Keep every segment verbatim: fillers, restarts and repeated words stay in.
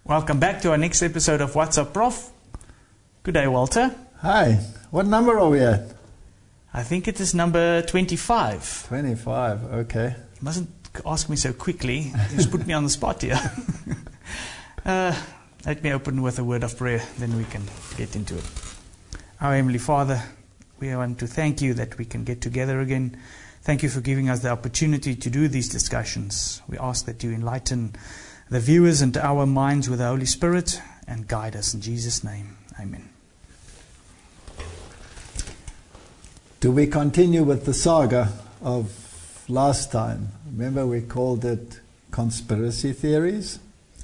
Welcome back to our next episode of What's Up, Prof. Good day, Walter. Hi. What number are we at? I think it is number twenty-five. twenty-five, okay. You mustn't ask me so quickly. You just put me on the spot here. uh, let me open with a word of prayer, then we can get into it. Our Heavenly Father, we want to thank you that we can get together again. Thank you for giving us the opportunity to do these discussions. We ask that you enlighten the viewers and our minds with the Holy Spirit and guide us in Jesus' name. Amen. Do we continue with the saga of last time? Remember we called it conspiracy theories?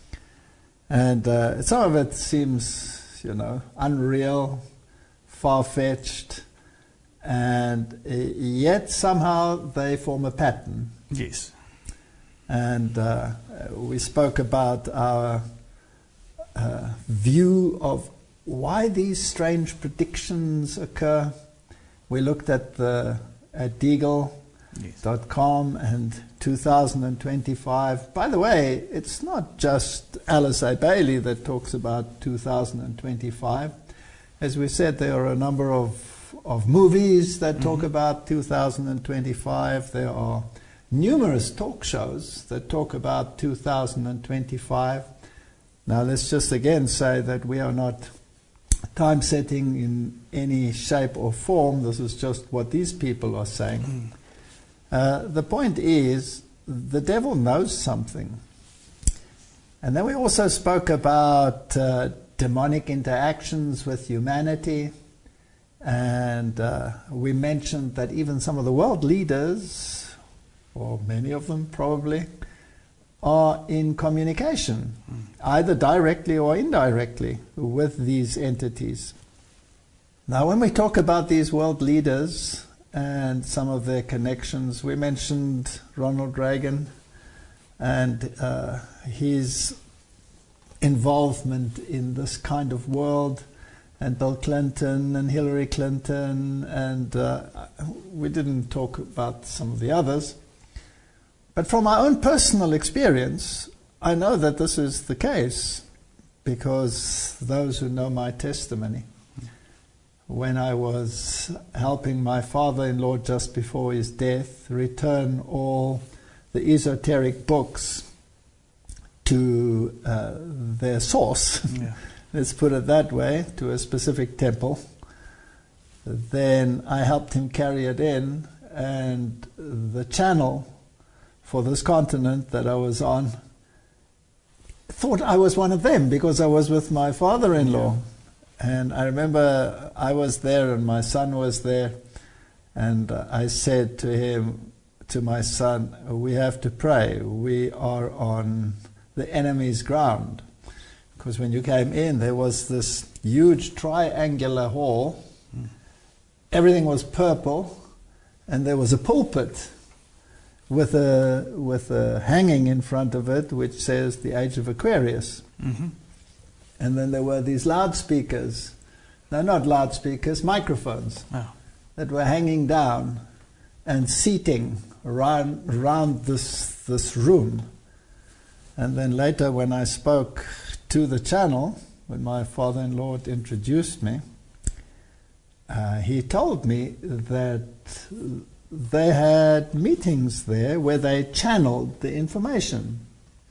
And uh, some of it seems, you know, unreal, far-fetched, and uh, yet somehow they form a pattern. Yes. And uh, we spoke about our uh, view of why these strange predictions occur. We looked at the at Deagle dot com yes. and two thousand twenty-five. By the way, it's not just Alice A. Bailey that talks about two thousand twenty-five. As we said, there are a number of, of movies that mm-hmm. talk about two thousand twenty-five. There are numerous talk shows that talk about two thousand twenty-five. Now let's just again say that we are not time setting in any shape or form. This is just what these people are saying. Mm. Uh, the point is, the devil knows something. And then we also spoke about uh, demonic interactions with humanity. And uh, we mentioned that even some of the world leaders, or many of them probably, are in communication, mm. either directly or indirectly, with these entities. Now, when we talk about these world leaders and some of their connections, we mentioned Ronald Reagan and uh, his involvement in this kind of world, and Bill Clinton and Hillary Clinton, and uh, we didn't talk about some of the others. But from my own personal experience, I know that this is the case, because those who know my testimony, when I was helping my father-in-law just before his death return all the esoteric books to uh, their source, yeah. let's put it that way, to a specific temple, then I helped him carry it in, and the channel for this continent that I was on thought I was one of them because I was with my father-in-law. Yeah. And I remember I was there and my son was there, and uh, I said to him, to my son, we have to pray. We are on the enemy's ground. Because when you came in, there was this huge triangular hall. Mm. Everything was purple, and there was a pulpit with a with a hanging in front of it which says the age of Aquarius. Mm-hmm. And then there were these loudspeakers, no, not loudspeakers, microphones, oh. that were hanging down and seating around, around this this room. And then later when I spoke to the channel, when my father-in-law introduced me, uh, he told me that they had meetings there where they channeled the information.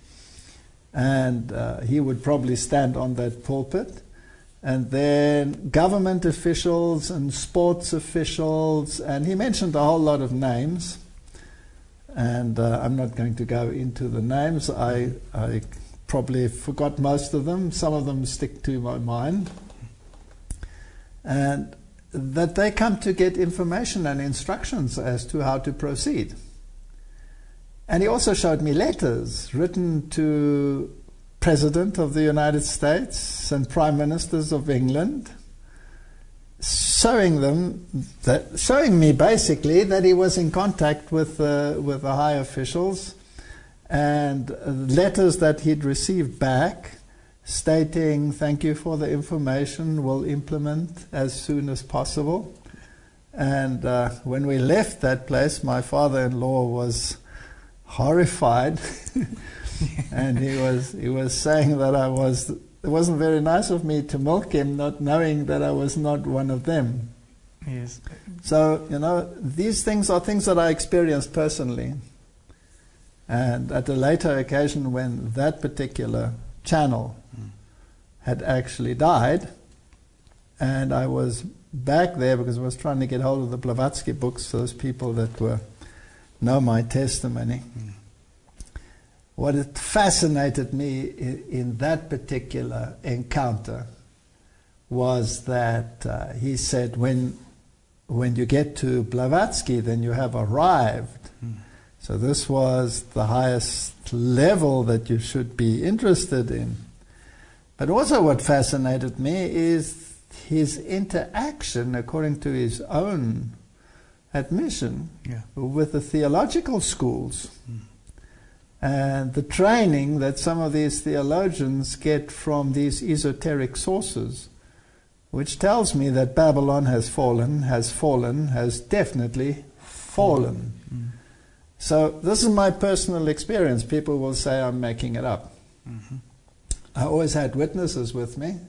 And uh, he would probably stand on that pulpit, and then government officials and sports officials, and he mentioned a whole lot of names, and uh, I'm not going to go into the names. I, I probably forgot most of them. Some of them stick to my mind. And that they come to get information and instructions as to how to proceed. And he also showed me letters written to President of the United States and Prime Ministers of England, showing them that, showing me basically that he was in contact with uh, with the high officials, and letters that he'd received back stating, thank you for the information, we'll implement as soon as possible. And uh, when we left that place, my father-in-law was horrified and he was he was saying that I was. It wasn't very nice of me to milk him, not knowing that I was not one of them. Yes. So, you know, these things are things that I experienced personally. And at a later occasion, when that particular channel mm. had actually died, and I was back there because I was trying to get hold of the Blavatsky books, those people that were know my testimony. Mm. What it fascinated me in, in that particular encounter was that uh, he said, when when you get to Blavatsky, then you have arrived. Mm. So this was the highest level that you should be interested in. But also what fascinated me is his interaction, according to his own admission, yeah. with the theological schools. Mm. And the training that some of these theologians get from these esoteric sources, which tells me that Babylon has fallen, has fallen, has definitely fallen. Mm. So this is my personal experience. People will say I'm making it up. Mm-hmm. I always had witnesses with me,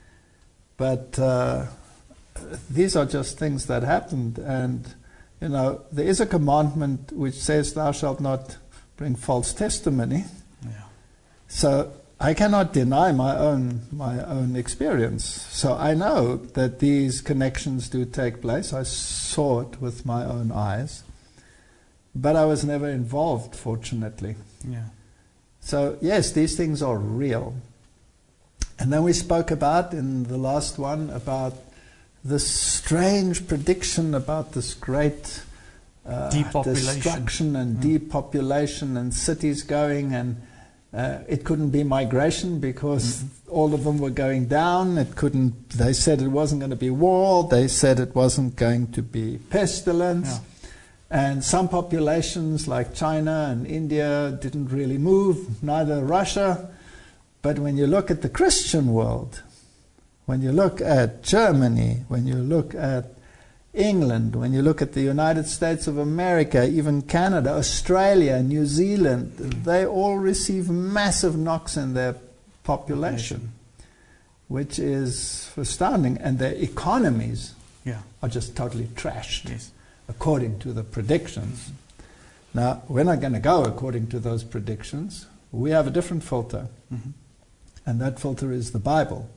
but uh, these are just things that happened. And, you know, there is a commandment which says thou shalt not bring false testimony. Yeah. So I cannot deny my own my own experience. So I know that these connections do take place. I saw it with my own eyes, but I was never involved, fortunately. Yeah. So yes, these things are real. And then we spoke about in the last one about this strange prediction about this great Uh, destruction and mm. depopulation and cities going, and uh, it couldn't be migration because mm. all of them were going down. It couldn't. They said it wasn't going to be war. They said it wasn't going to be pestilence. Yeah. And some populations like China and India didn't really move, neither Russia. But when you look at the Christian world, when you look at Germany, when you look at England, when you look at the United States of America, even Canada, Australia, New Zealand, mm. they all receive massive knocks in their population, which is astounding. And their economies yeah. are just totally trashed, yes. according to the predictions. Mm-hmm. Now, we're not going to go according to those predictions. We have a different filter, mm-hmm. and that filter is the Bible.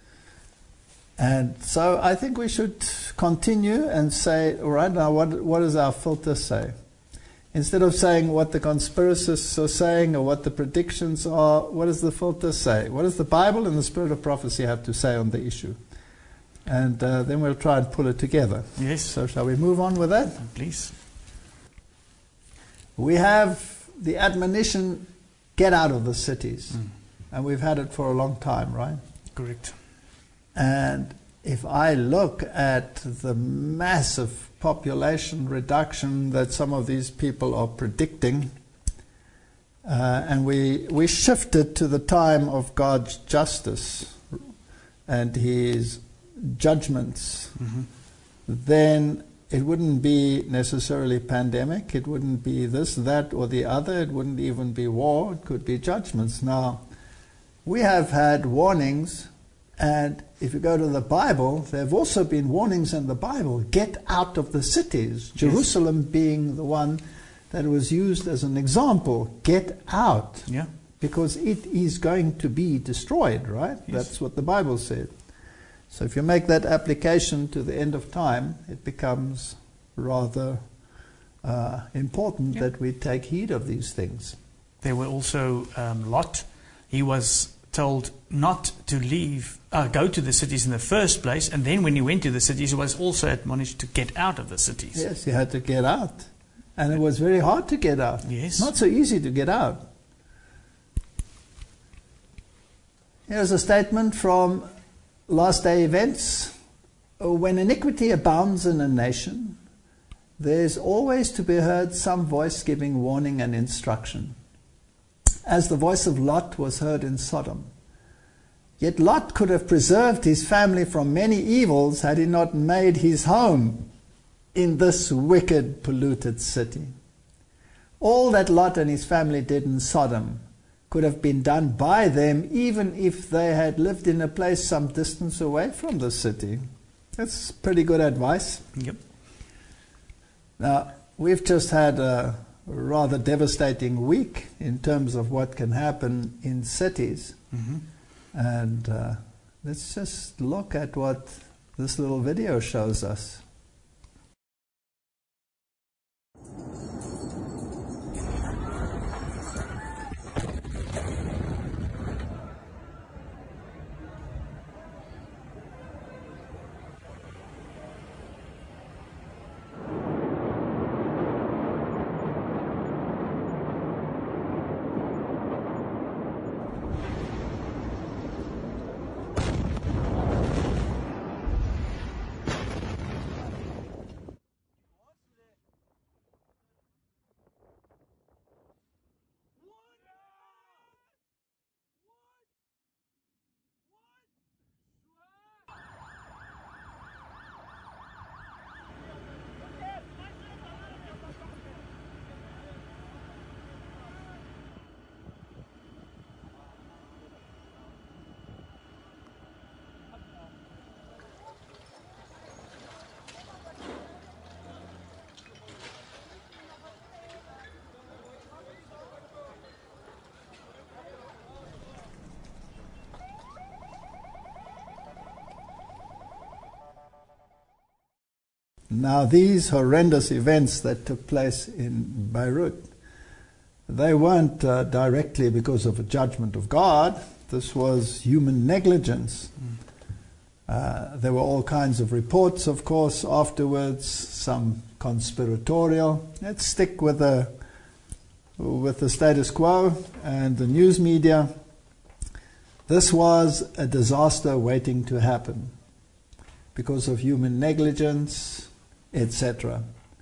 And so I think we should continue and say, all right, now what, what does our filter say? Instead of saying what the conspiracists are saying or what the predictions are, what does the filter say? What does the Bible and the Spirit of Prophecy have to say on the issue? And uh, then we'll try and pull it together. Yes. So shall we move on with that? Please. We have the admonition, get out of the cities. Mm. And we've had it for a long time, right? Correct. And if I look at the massive population reduction that some of these people are predicting, uh, and we we shifted to the time of God's justice and His judgments, mm-hmm. then it wouldn't be necessarily pandemic. It wouldn't be this, that, or the other. It wouldn't even be war. It could be judgments. Now, we have had warnings. And if you go to the Bible, there have also been warnings in the Bible. Get out of the cities. Yes. Jerusalem being the one that was used as an example. Get out. Yeah. Because it is going to be destroyed, right? Yes. That's what the Bible said. So if you make that application to the end of time, it becomes rather uh, important yeah. that we take heed of these things. There were also um, Lot. He was told not to leave, uh, go to the cities in the first place, and then when he went to the cities, he was also admonished to get out of the cities. Yes, he had to get out. And it was very hard to get out. Yes. Not so easy to get out. Here's a statement from Last Day Events. When iniquity abounds in a nation, there is always to be heard some voice giving warning and instruction, as the voice of Lot was heard in Sodom. Yet Lot could have preserved his family from many evils had he not made his home in this wicked, polluted city. All that Lot and his family did in Sodom could have been done by them even if they had lived in a place some distance away from the city. That's pretty good advice. Yep. Now, we've just had a rather devastating week in terms of what can happen in cities. Mm-hmm. And uh, let's just look at what this little video shows us. Now, these horrendous events that took place in Beirut, they weren't uh, directly because of a judgment of God. This was human negligence. Mm. Uh, there were all kinds of reports, of course, afterwards, some conspiratorial. Let's stick with the, with the status quo and the news media. This was a disaster waiting to happen because of human negligence, et cetera.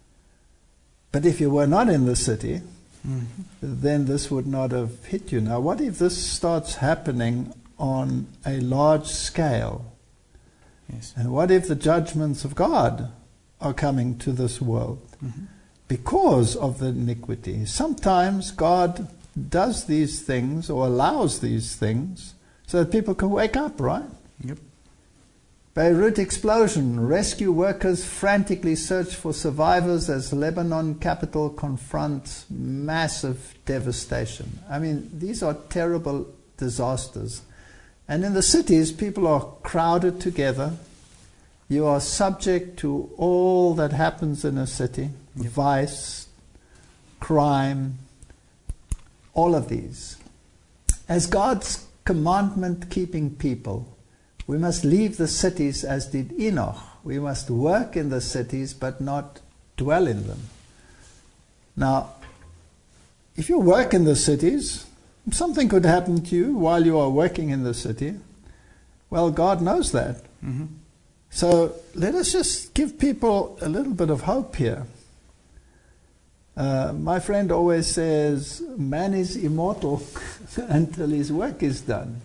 But if you were not in the city, mm-hmm. then this would not have hit you. Now, what if this starts happening on a large scale? Yes. And what if the judgments of God are coming to this world mm-hmm. because of the iniquity? Sometimes God does these things or allows these things so that people can wake up, right? Yep. Beirut explosion. Rescue workers frantically search for survivors as Lebanon capital confronts massive devastation. I mean, these are terrible disasters. And in the cities, people are crowded together. You are subject to all that happens in a city. Yep. Vice, crime, all of these. As God's commandment-keeping people, we must leave the cities as did Enoch. We must work in the cities but not dwell in them. Now, if you work in the cities, something could happen to you while you are working in the city. Well, God knows that. Mm-hmm. So let us just give people a little bit of hope here. Uh, my friend always says, man is immortal until his work is done.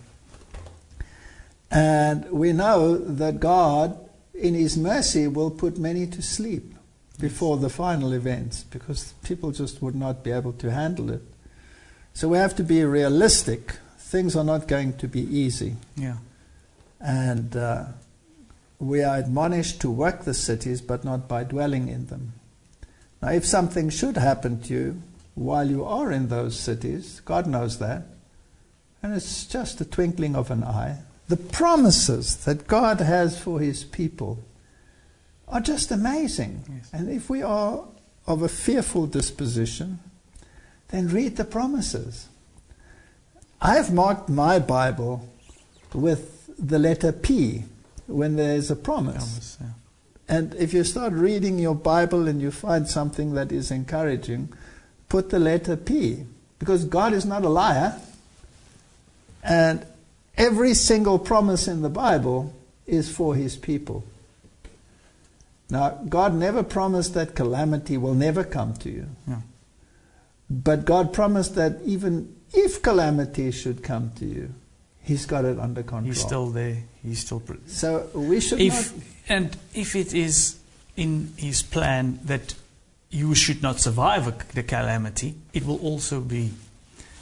And we know that God, in His mercy, will put many to sleep before the final events, because people just would not be able to handle it. So we have to be realistic. Things are not going to be easy. Yeah. And uh, we are admonished to work the cities, but not by dwelling in them. Now, if something should happen to you while you are in those cities, God knows that. And it's just a twinkling of an eye. The promises that God has for His people are just amazing. Yes. And if we are of a fearful disposition, then read the promises. I have marked my Bible with the letter P when there is a promise. promise yeah. And if you start reading your Bible and you find something that is encouraging, put the letter P, because God is not a liar. And every single promise in the Bible is for His people. Now, God never promised that calamity will never come to you. Yeah. But God promised that even if calamity should come to you, He's got it under control. He's still there. He's still... Pre- so we should if, not... And if it is in His plan that you should not survive a, the calamity, it will also be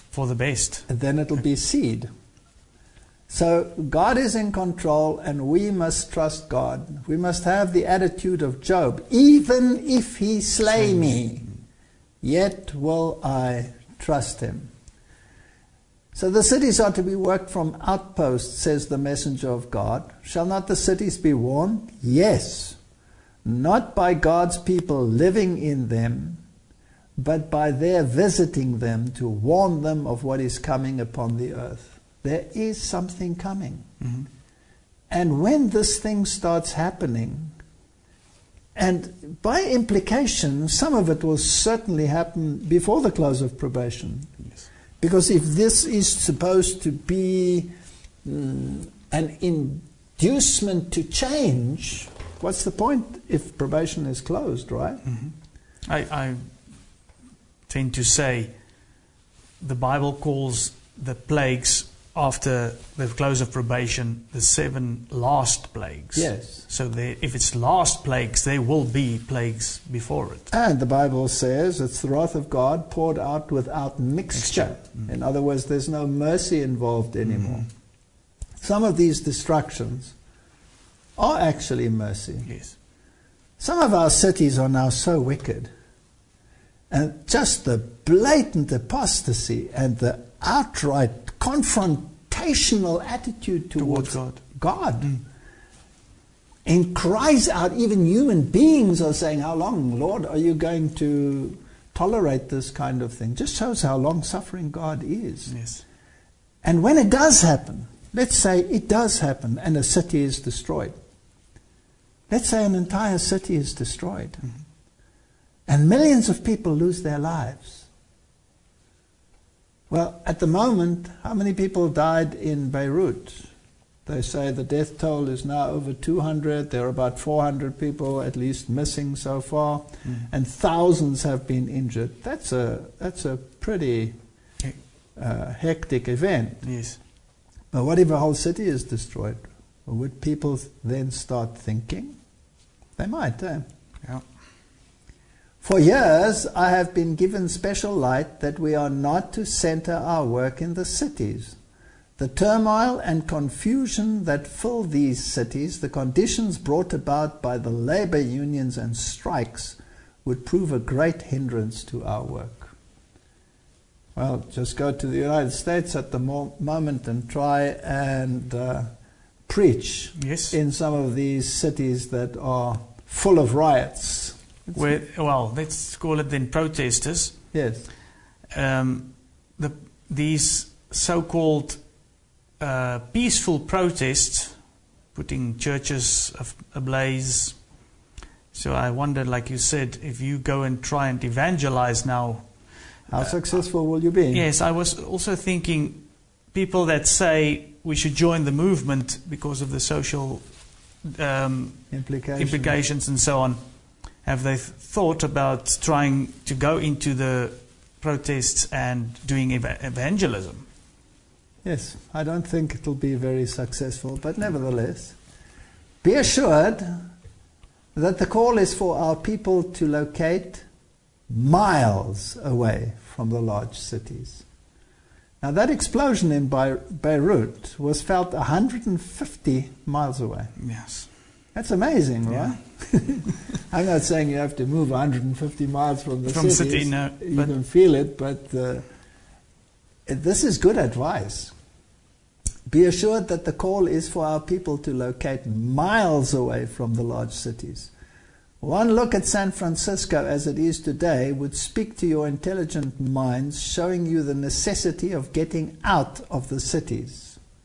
for the best. And then it'll be seed. So God is in control, and we must trust God. We must have the attitude of Job. Even if he slay me, yet will I trust him. So the cities are to be worked from outposts, says the messenger of God. Shall not the cities be warned? Yes. Not by God's people living in them, but by their visiting them to warn them of what is coming upon the earth. There is something coming. Mm-hmm. And when this thing starts happening, and by implication, some of it will certainly happen before the close of probation. Yes. Because if this is supposed to be mm, an inducement to change, what's the point if probation is closed, right? Mm-hmm. I, I tend to say the Bible calls the plagues after the close of probation the seven last plagues. Yes. So there, if it's last plagues, there will be plagues before it. And the Bible says it's the wrath of God poured out without mixture. mixture. Mm. In other words, there's no mercy involved anymore. Mm. Some of these destructions are actually mercy. Yes. Some of our cities are now so wicked. And just the blatant apostasy and the outright confrontational attitude towards, towards God. God. Mm. And cries out, even human beings are saying, how long, Lord, are you going to tolerate this kind of thing? Just shows how long-suffering God is. Yes. And when it does happen, let's say it does happen and a city is destroyed. Let's say an entire city is destroyed. Mm-hmm. And millions of people lose their lives. Well, at the moment, how many people died in Beirut? They say the death toll is now over two hundred. There are about four hundred people at least missing so far. Mm. And thousands have been injured. That's a, that's a pretty uh, hectic event. Yes. But what if a whole city is destroyed? Would people then start thinking? They might, eh? Yeah. For years, I have been given special light that we are not to center our work in the cities. The turmoil and confusion that fill these cities, the conditions brought about by the labor unions and strikes, would prove a great hindrance to our work. Well, just go to the United States at the mo- moment and try and uh, preach yes. in some of these cities that are full of riots. Where, well, let's call it then protesters. Yes. Um, the, these so-called uh, peaceful protests, putting churches ablaze. So I wonder, like you said, if you go and try and evangelize now. How uh, successful will you be? Yes, I was also thinking people that say we should join the movement because of the social um, implications. implications and so on. Have they th- thought about trying to go into the protests and doing ev- evangelism? Yes, I don't think it will be very successful, but nevertheless, be assured that the call is for our people to locate miles away from the large cities. Now that explosion in Beirut was felt one hundred fifty miles away. Yes. That's amazing, right? Yeah. I'm not saying you have to move one hundred fifty miles from the from cities. city, no, you can feel it, but uh, this is good advice. Be assured that the call is for our people to locate miles away from the large cities. One look at San Francisco as it is today would speak to your intelligent minds, showing you the necessity of getting out of the cities.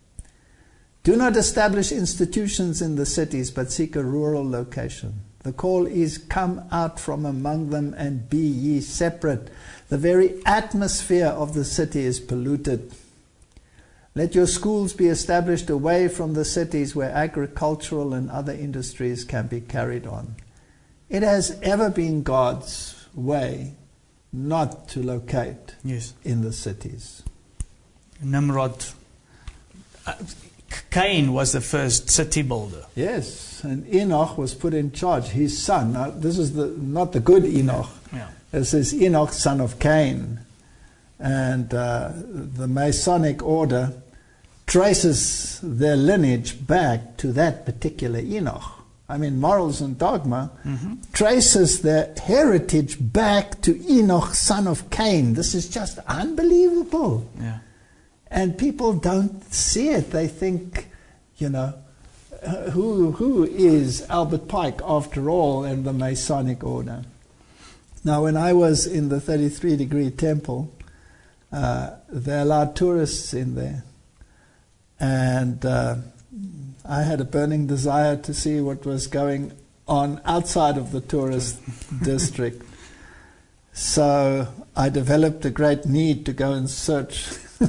Do not establish institutions in the cities, but seek a rural location. The call is, come out from among them and be ye separate. The very atmosphere of the city is polluted. Let your schools be established away from the cities where agricultural and other industries can be carried on. It has ever been God's way not to locate yes. in the cities. Nimrod. Uh, Cain was the first city builder. Yes, and Enoch was put in charge, his son. Now, this is the not the good Enoch. Yeah. This is Enoch, son of Cain. And uh, the Masonic order traces their lineage back to that particular Enoch. I mean, Morals and Dogma mm-hmm. traces their heritage back to Enoch, son of Cain. This is just unbelievable. Yeah. And people don't see it. They think, you know, uh, who who is Albert Pike after all in the Masonic order? Now, when I was in the thirty-three degree temple, uh, they allowed tourists in there. And uh, I had a burning desire to see what was going on outside of the tourist district. So I developed a great need to go and search.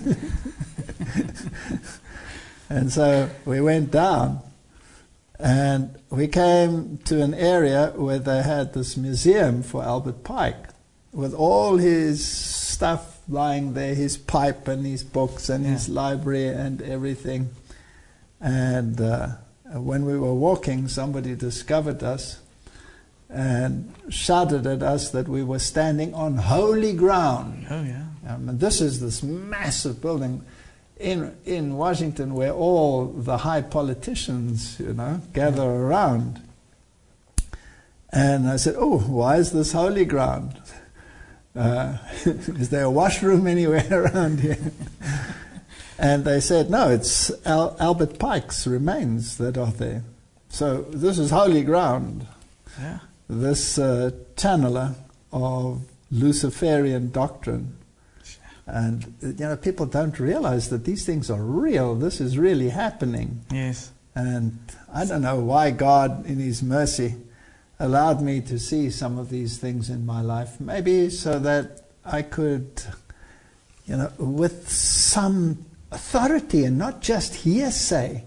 And so we went down, and we came to an area where they had this museum for Albert Pike, with all his stuff lying there, his pipe and his books and yeah. his library and everything. And uh, when we were walking, somebody discovered us and shouted at us that we were standing on holy ground. Oh, yeah. Um, and this is this massive building in in Washington where all the high politicians, you know, gather around. And I said, oh, why is this holy ground? Uh, is there a washroom anywhere around here? And they said, no, it's Al- Albert Pike's remains that are there. So this is holy ground. Yeah. This uh, channeler of Luciferian doctrine. And, you know, people don't realize that these things are real. This is really happening. Yes. And I don't know why God, in His mercy, allowed me to see some of these things in my life. Maybe so that I could, you know, with some authority and not just hearsay,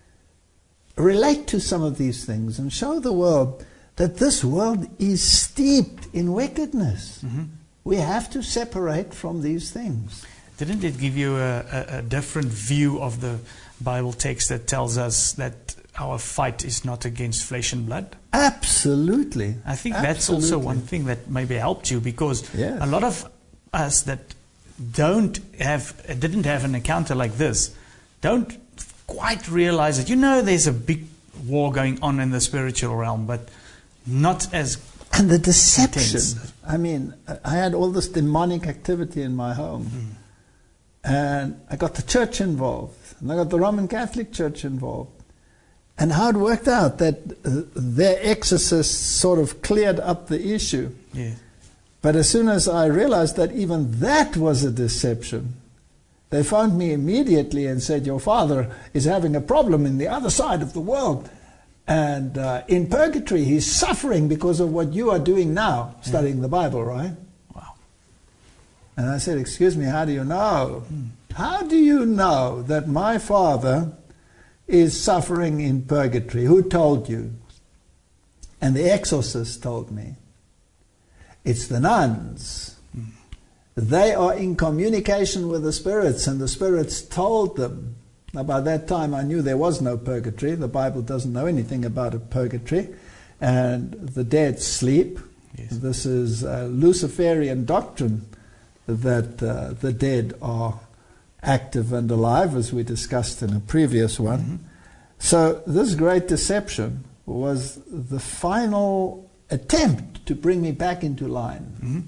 relate to some of these things and show the world that this world is steeped in wickedness. Mm-hmm. We have to separate from these things. Didn't it give you a, a, a different view of the Bible text that tells us that our fight is not against flesh and blood? Absolutely. I think Absolutely. That's also one thing that maybe helped you, because yes. a lot of us that don't have, didn't have an encounter like this, don't quite realize it. You know, there's a big war going on in the spiritual realm, but not as and the deception. intense. I mean, I had all this demonic activity in my home, mm. and I got the church involved, and I got the Roman Catholic Church involved. And how it worked out that uh, their exorcists sort of cleared up the issue. Yeah. But as soon as I realized that even that was a deception, they found me immediately and said, your father is having a problem in the other side of the world. And uh, in purgatory, he's suffering because of what you are doing now, studying yeah. the Bible, right? Wow. And I said, excuse me, how do you know? Hmm. How do you know that my father is suffering in purgatory? Who told you? And the exorcist told me. It's the nuns. Mm. They are in communication with the spirits, and the spirits told them. Now, by that time, I knew there was no purgatory. The Bible doesn't know anything about a purgatory. And the dead sleep. Yes. This is a Luciferian doctrine that uh, the dead are active and alive, as we discussed in a previous one. Mm-hmm. So this great deception was the final attempt to bring me back into line. Mm-hmm.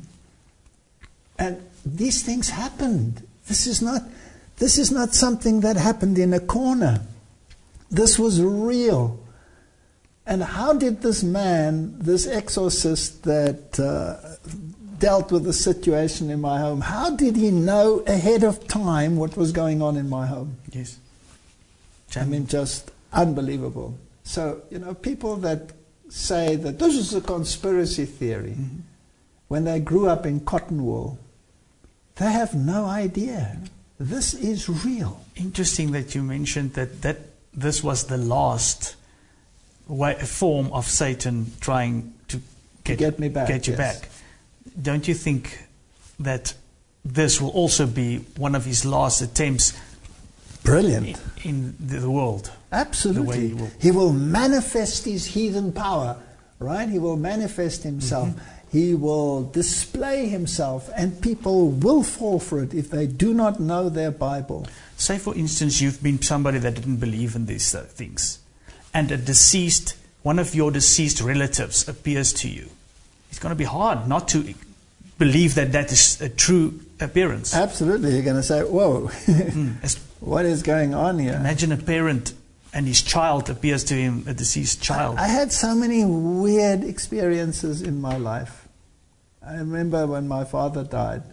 And these things happened. This is not this is not something that happened in a corner. This was real. And how did this man, this exorcist that uh, dealt with the situation in my home, how did he know ahead of time what was going on in my home? Yes. I mean, just unbelievable. So, you know, people that say that this is a conspiracy theory, mm-hmm. when they grew up in cotton wool, they have no idea. This is real. Interesting that you mentioned that, that this was the last way, form of Satan trying to get, to get me back. Get you yes. back. Don't you think that this will also be one of his last attempts? Brilliant. In, in the world? Absolutely. The way he, will. he will manifest his heathen power, right? He will manifest himself. Mm-hmm. He will display himself, and people will fall for it if they do not know their Bible. Say, for instance, you've been somebody that didn't believe in these uh, things, and a deceased, one of your deceased relatives appears to you. It's going to be hard not to believe that that is a true appearance. Absolutely. You're going to say, whoa, mm. what is going on here? Imagine a parent and his child appears to him, a deceased child. I, I had so many weird experiences in my life. I remember when my father died,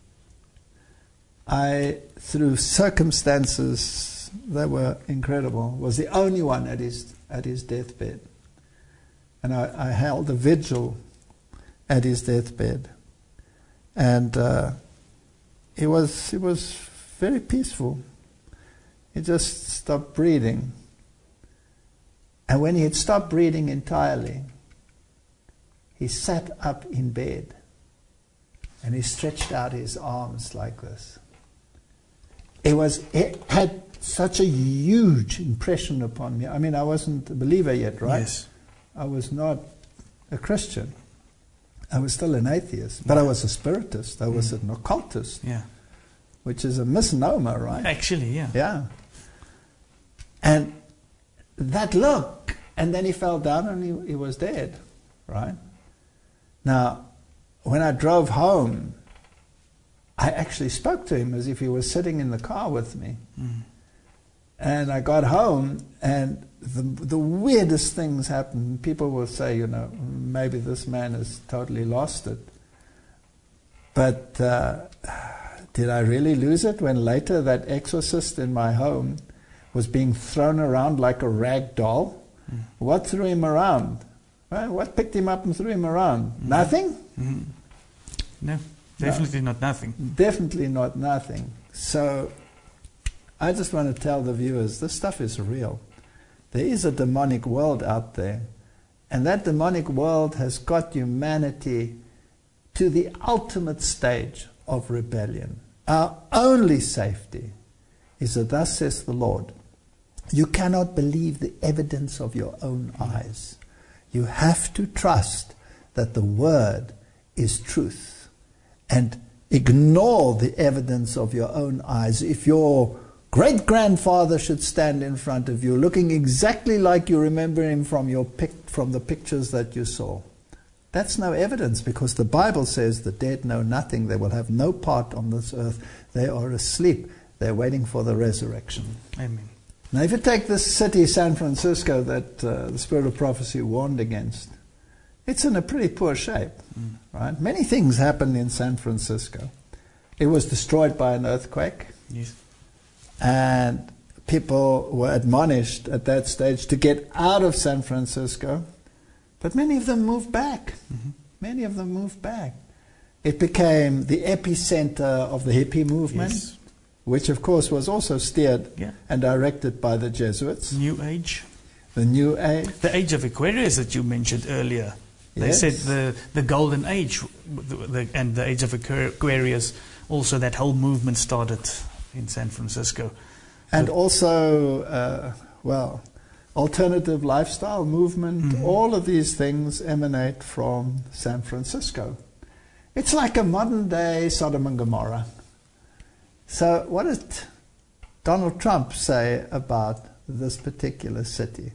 I, through circumstances that were incredible, was the only one at his at his deathbed. And I, I held a vigil at his deathbed. And uh, it was it was very peaceful. He just stopped breathing. And when he had stopped breathing entirely, he sat up in bed and he stretched out his arms like this. It was it had such a huge impression upon me. I mean, I wasn't a believer yet, right? Yes. I was not a Christian. I was still an atheist, but I was a spiritist. I was mm. an occultist, yeah, which is a misnomer, right? Actually, yeah. Yeah. And that look, and then he fell down and he, he was dead, right? Now, when I drove home, I actually spoke to him as if he was sitting in the car with me. Mm. And I got home, and the, the weirdest things happened. People will say, you know, maybe this man has totally lost it. But uh, did I really lose it when later that exorcist in my home was being thrown around like a rag doll? Mm. What threw him around? Well, what picked him up and threw him around? Mm. Nothing? Mm. No, definitely no. not nothing. Definitely not nothing. So I just want to tell the viewers, this stuff is real. There is a demonic world out there, and that demonic world has got humanity to the ultimate stage of rebellion. Our only safety is that thus says the Lord, you cannot believe the evidence of your own eyes. You have to trust that the Word is truth, and ignore the evidence of your own eyes. If your great-grandfather should stand in front of you looking exactly like you remember him from your pic from the pictures that you saw, that's no evidence, because the Bible says the dead know nothing. They will have no part on this earth. They are asleep. They're waiting for the resurrection. Amen. Now, if you take this city, San Francisco, that uh, the Spirit of Prophecy warned against, it's in a pretty poor shape, mm. right? Many things happened in San Francisco. It was destroyed by an earthquake. Yes. And people were admonished at that stage to get out of San Francisco. But many of them moved back. Mm-hmm. Many of them moved back. It became the epicenter of the hippie movement, yes. which of course was also steered yeah. and directed by the Jesuits. New Age. The New Age. The Age of Aquarius that you mentioned earlier. They yes. said the, the Golden Age the, the, and the Age of Aquarius, also that whole movement started in San Francisco. And so also, uh, well, alternative lifestyle movement, mm-hmm. all of these things emanate from San Francisco. It's like a modern day Sodom and Gomorrah. So what did Donald Trump say about this particular city?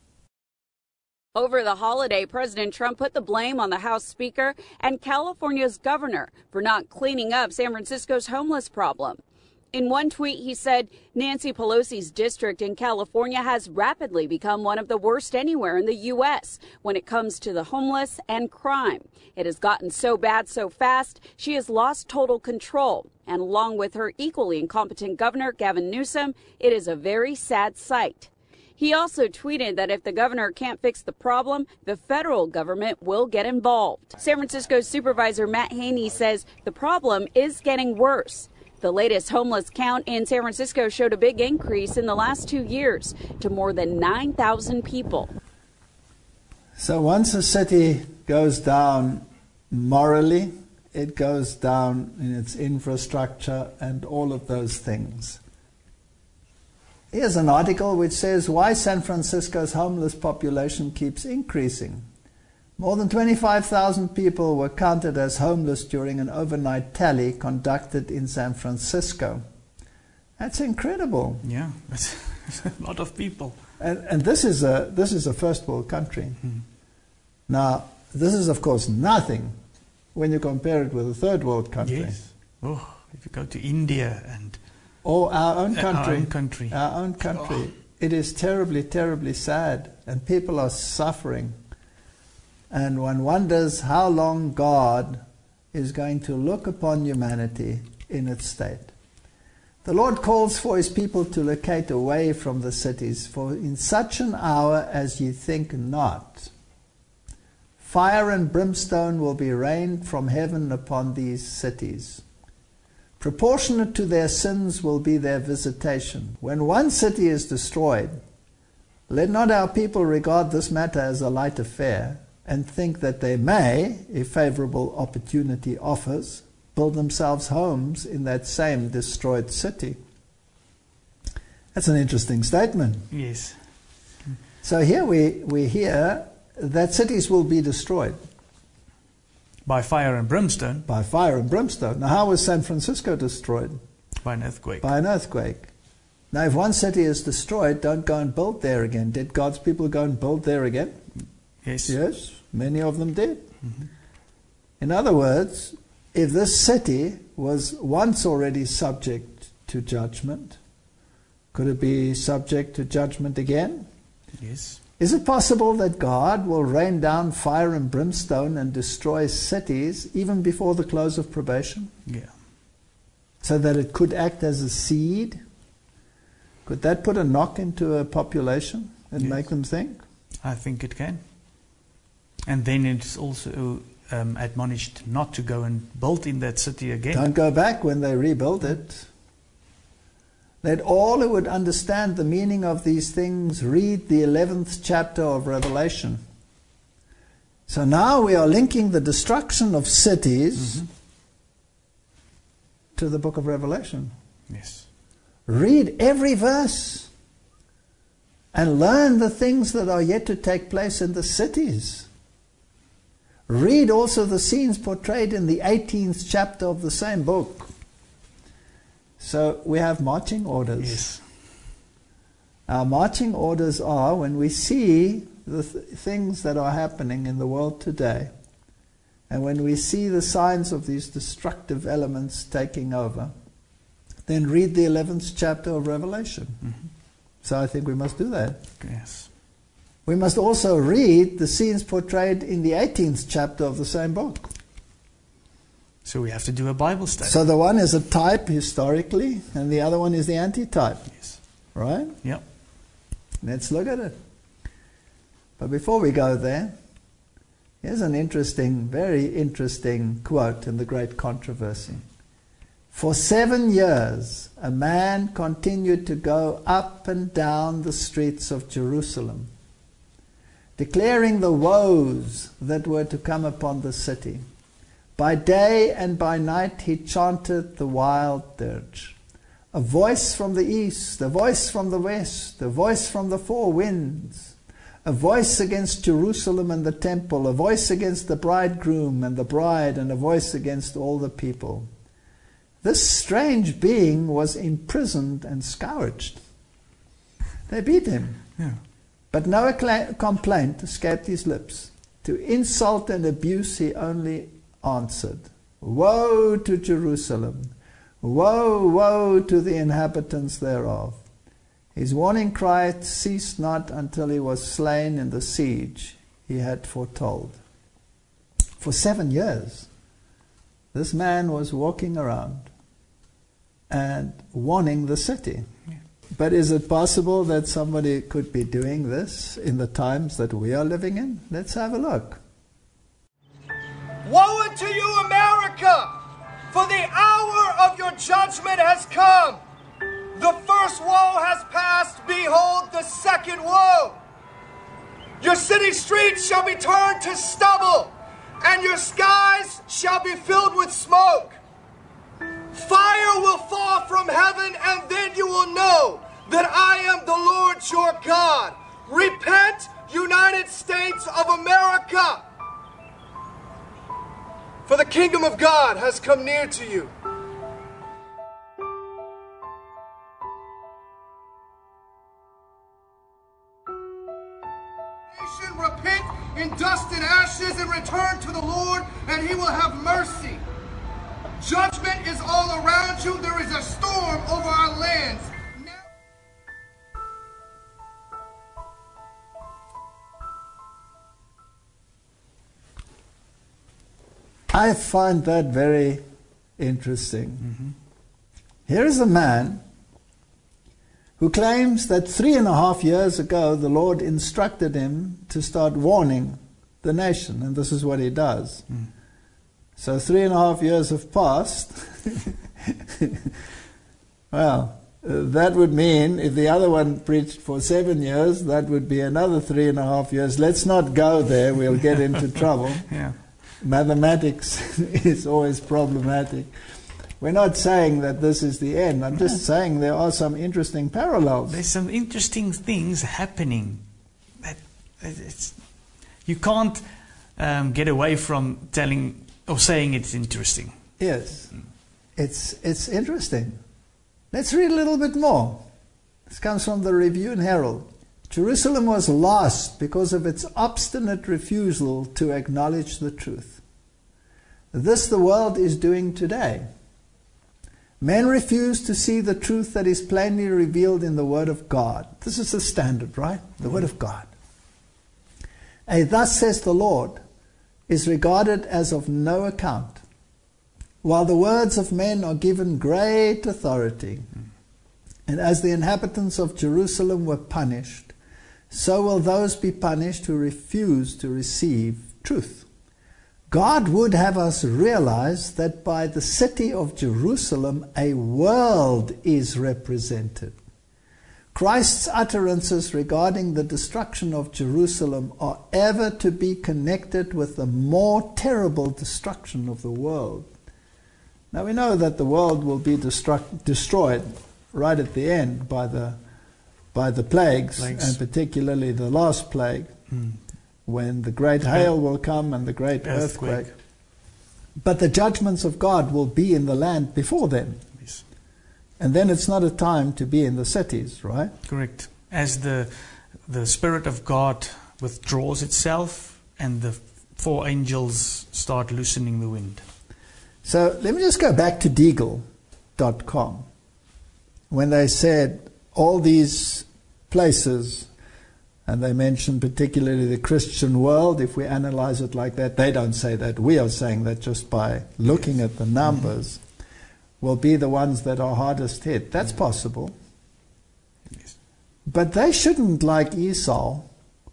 Over the holiday, President Trump put the blame on the House Speaker and California's governor for not cleaning up San Francisco's homeless problem. In one tweet, he said Nancy Pelosi's district in California has rapidly become one of the worst anywhere in the U S when it comes to the homeless and crime. It has gotten so bad so fast, she has lost total control. And along with her equally incompetent governor, Gavin Newsom, it is a very sad sight. He also tweeted that if the governor can't fix the problem, the federal government will get involved. San Francisco Supervisor Matt Haney says the problem is getting worse. The latest homeless count in San Francisco showed a big increase in the last two years to more than nine thousand people. So once a city goes down morally, it goes down in its infrastructure and all of those things. Here's an article which says why San Francisco's homeless population keeps increasing. More than twenty-five thousand people were counted as homeless during an overnight tally conducted in San Francisco. That's incredible. Yeah, that's a lot of people. And, and this is a this is a first world country. Mm. Now, this is of course nothing when you compare it with a third world country. Yes. Oh, if you go to India and or our own uh, country, our own country, our own country, oh. It is terribly, terribly sad, and people are suffering. And one wonders how long God is going to look upon humanity in its state. The Lord calls for His people to locate away from the cities, for in such an hour as ye think not, fire and brimstone will be rained from heaven upon these cities. Proportionate to their sins will be their visitation. When one city is destroyed, let not our people regard this matter as a light affair, and think that they may, if favorable opportunity offers, build themselves homes in that same destroyed city. That's an interesting statement. Yes. So here we, we hear that cities will be destroyed. By fire and brimstone. By fire and brimstone. Now how was San Francisco destroyed? By an earthquake. By an earthquake. Now if one city is destroyed, don't go and build there again. Did God's people go and build there again? Yes. Yes, many of them did. Mm-hmm. In other words, if this city was once already subject to judgment, could it be subject to judgment again? Yes. Is it possible that God will rain down fire and brimstone and destroy cities even before the close of probation? Yeah. So that it could act as a seed? Could that put a knock into a population and Yes. make them think? I think it can. And then it's also um, admonished not to go and build in that city again. Don't go back when they rebuild it. Let all who would understand the meaning of these things read the eleventh chapter of Revelation. So now we are linking the destruction of cities Mm-hmm. to the book of Revelation. Yes. Read every verse and learn the things that are yet to take place in the cities. Read also the scenes portrayed in the eighteenth chapter of the same book. So we have marching orders. Yes. Our marching orders are when we see the th- things that are happening in the world today, and when we see the signs of these destructive elements taking over, then read the eleventh chapter of Revelation. Mm-hmm. So I think we must do that. Yes. We must also read the scenes portrayed in the eighteenth chapter of the same book. So we have to do a Bible study. So the one is a type historically, and the other one is the antitype. Yes. Right? Yep. Let's look at it. But before we go there, here's an interesting, very interesting quote in the Great Controversy. For seven years, a man continued to go up and down the streets of Jerusalem, declaring the woes that were to come upon the city. By day and by night he chanted the wild dirge. A voice from the east, a voice from the west, a voice from the four winds, a voice against Jerusalem and the temple, a voice against the bridegroom and the bride, and a voice against all the people. This strange being was imprisoned and scourged. They beat him. Yeah. But no accla- complaint escaped his lips. To insult and abuse he only answered, Woe to Jerusalem! Woe, woe to the inhabitants thereof! His warning cry ceased not until he was slain in the siege he had foretold. For seven years, this man was walking around and warning the city. Yeah. But is it possible that somebody could be doing this in the times that we are living in? Let's have a look. Woe unto you, America! For the hour of your judgment has come. The first woe has passed. Behold, the second woe. Your city streets shall be turned to stubble, and your skies shall be filled with smoke. Fire will fall from heaven, and then you will know that I am the Lord your God. Repent, United States of America. for the kingdom of God has come near to you. Nation, repent in dust and ashes and return to the Lord, and he will have mercy. Judgment is all around you. There is a storm over our lands. Now I find that very interesting. Mm-hmm. Here is a man who claims that three and a half years ago the Lord instructed him to start warning the nation, and this is what he does. Mm. So three and a half years have passed. Well, uh, that would mean if the other one preached for seven years, that would be another three and a half years. Let's not go there, we'll get into trouble. Yeah. Mathematics is always problematic. We're not saying that this is the end. I'm just saying there are some interesting parallels. There's some interesting things happening. That it's, you can't um, get away from telling or saying it's interesting. Yes, it's it's interesting. Let's read a little bit more. This comes from the Review and Herald. Jerusalem was lost because of its obstinate refusal to acknowledge the truth. This the world is doing today. Men refuse to see the truth that is plainly revealed in the Word of God. This is the standard, right? The Word of God. A thus says the Lord is regarded as of no account, while the words of men are given great authority. And as the inhabitants of Jerusalem were punished, so will those be punished who refuse to receive truth. God would have us realize that by the city of Jerusalem, a world is represented. Christ's utterances regarding the destruction of Jerusalem are ever to be connected with the more terrible destruction of the world. Now we know that the world will be destruct, destroyed right at the end by the, by the plagues, Plagues. and particularly the last plague. Mm. When the great hail will come and the great earthquake. Earthquake. But the judgments of God will be in the land before then. Yes. And then it's not a time to be in the cities, right? Correct. As the the Spirit of God withdraws itself and the four angels start loosening the wind. So let me just go back to Deagle dot com. When they said all these places, and they mention particularly the Christian world, if we analyze it like that, they don't say that. We are saying that just by looking Yes. at the numbers, mm-hmm. will be the ones that are hardest hit. That's mm-hmm. possible. Yes. But they shouldn't, like Esau,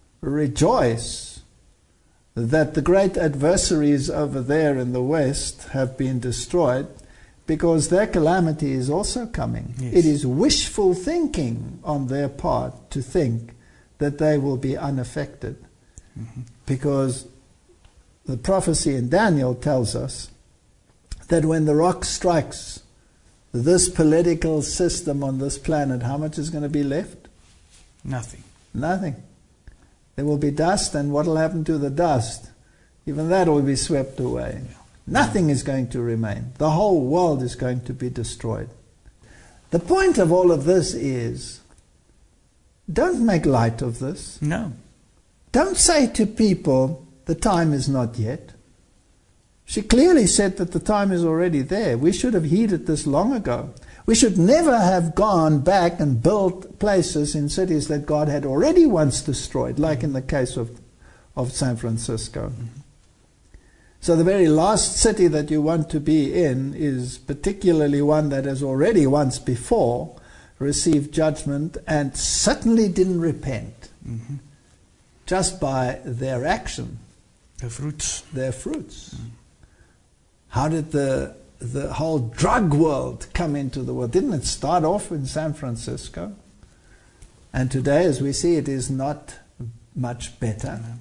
rejoice that the great adversaries over there in the West have been destroyed, because their calamity is also coming. Yes. It is wishful thinking on their part to think that they will be unaffected. Mm-hmm. Because the prophecy in Daniel tells us that when the rock strikes this political system on this planet, how much is going to be left? Nothing. Nothing. There will be dust, and what will happen to the dust? Even that will be swept away. Yeah. Nothing is going to remain. The whole world is going to be destroyed. The point of all of this is, don't make light of this. No. Don't say to people, the time is not yet. She clearly said that the time is already there. We should have heeded this long ago. We should never have gone back and built places in cities that God had already once destroyed, like in the case of, of San Francisco. Mm-hmm. So the very last city that you want to be in is particularly one that has already once before received judgment and certainly didn't repent, mm-hmm. just by their action. The fruits. Their fruits. Mm. How did the the whole drug world come into the world? Didn't it start off in San Francisco? And today, as we see, it is not much better. No.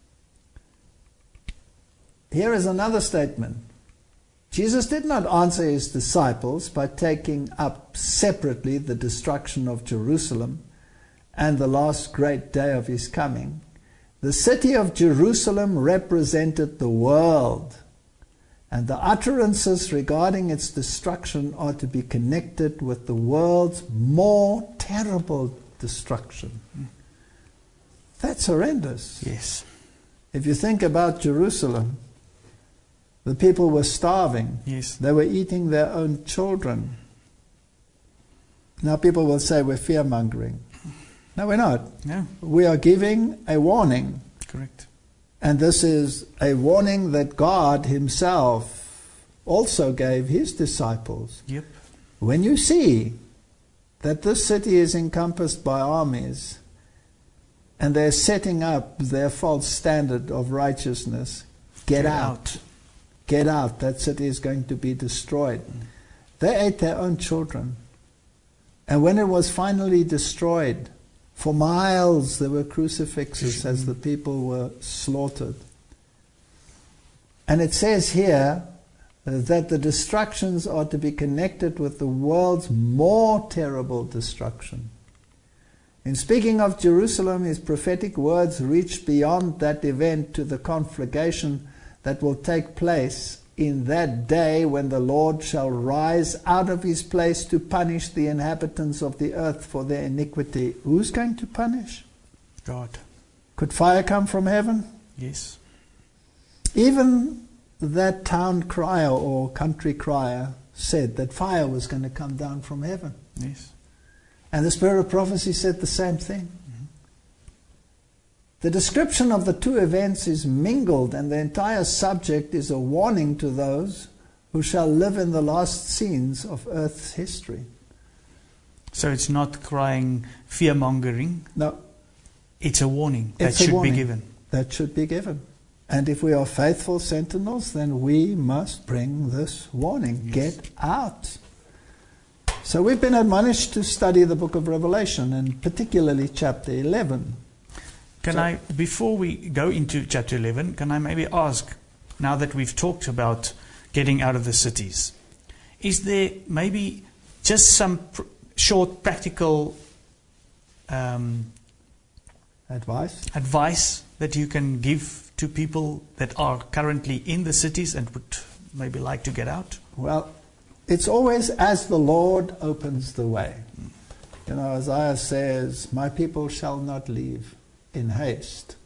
Here is another statement. Jesus did not answer his disciples by taking up separately the destruction of Jerusalem and the last great day of his coming. The city of Jerusalem represented the world, And the utterances regarding its destruction are to be connected with the world's more terrible destruction. That's horrendous. Yes. If you think about Jerusalem, the people were starving. Yes. They were eating their own children. Now people will say we're fear-mongering. No, we're not. No. We are giving a warning. Correct. And this is a warning that God himself also gave his disciples. Yep. When you see that this city is encompassed by armies and they're setting up their false standard of righteousness, get, Get out. out. Get out. That city is going to be destroyed. They ate their own children. And when it was finally destroyed, for miles there were crucifixes as the people were slaughtered. And it says here that the destructions are to be connected with the world's more terrible destruction. In speaking of Jerusalem, his prophetic words reach beyond that event to the conflagration that will take place in that day when the Lord shall rise out of his place to punish the inhabitants of the earth for their iniquity. Who's going to punish? God. Could fire come from heaven? Yes. Even that town crier or country crier said that fire was going to come down from heaven. Yes. And the spirit of prophecy said the same thing. The description of the two events is mingled, and the entire subject is a warning to those who shall live in the last scenes of Earth's history. So it's not crying fear-mongering. No. It's a warning that It's a should warning be given. That should be given. And if we are faithful sentinels, then we must bring this warning. Yes. Get out. So we've been admonished to study the book of Revelation, and particularly chapter eleven. Can So- I, before we go into chapter eleven, can I maybe ask, now that we've talked about getting out of the cities, is there maybe just some pr- short practical um, Advice? advice that you can give to people that are currently in the cities and would maybe like to get out? Well, it's always as the Lord opens the way. You know, Isaiah says, my people shall not leave in haste.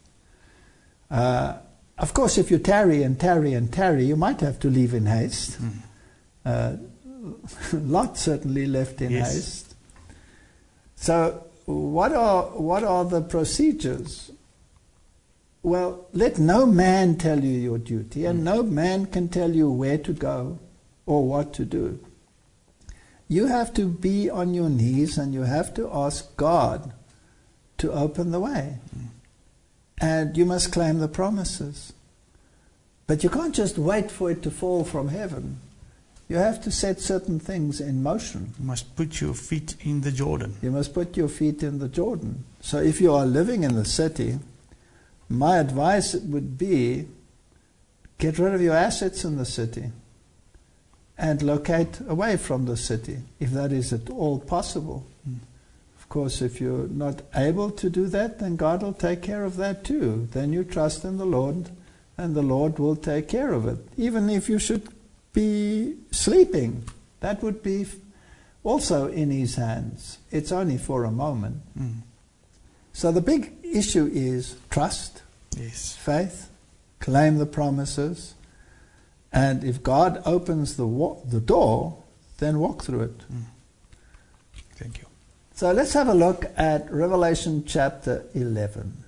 Uh, of course, if you tarry and tarry and tarry, you might have to leave in haste. Mm. Uh, Lot certainly left in Yes. haste. So, what are what are the procedures? Well, let no man tell you your duty, and no man can tell you where to go or what to do. You have to be on your knees and you have to ask God to open the way. And you must claim the promises. But you can't just wait for it to fall from heaven. You have to set certain things in motion. You must put your feet in the Jordan. You must put your feet in the Jordan. So if you are living in the city, my advice would be get rid of your assets in the city and locate away from the city, if that is at all possible. Mm. Of course, if you're not able to do that, then God will take care of that too. Then you trust in the Lord, and the Lord will take care of it. Even if you should be sleeping, that would be also in His hands. It's only for a moment. Mm. So the big issue is trust, Yes. faith, claim the promises, and if God opens the wa- the door, then walk through it. Mm. Thank you. So let's have a look at Revelation chapter eleven.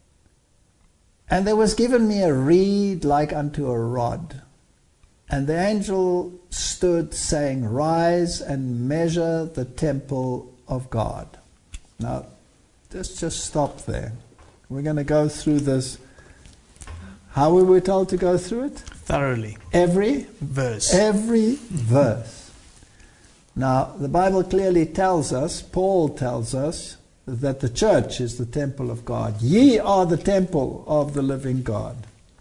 And there was given me a reed like unto a rod, and the angel stood, saying, Rise and measure the temple of God. Now, let's just stop there. We're going to go through this. How were we told to go through it? Thoroughly. Every Verse. Every verse. Now, the Bible clearly tells us, Paul tells us, that the church is the temple of God. Ye are the temple of the living God.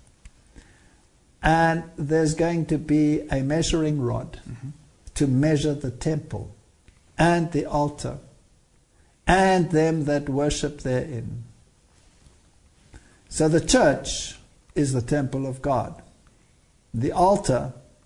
And there's going to be a measuring rod Mm-hmm. to measure the temple and the altar and them that worship therein. So the church is the temple of God. The altar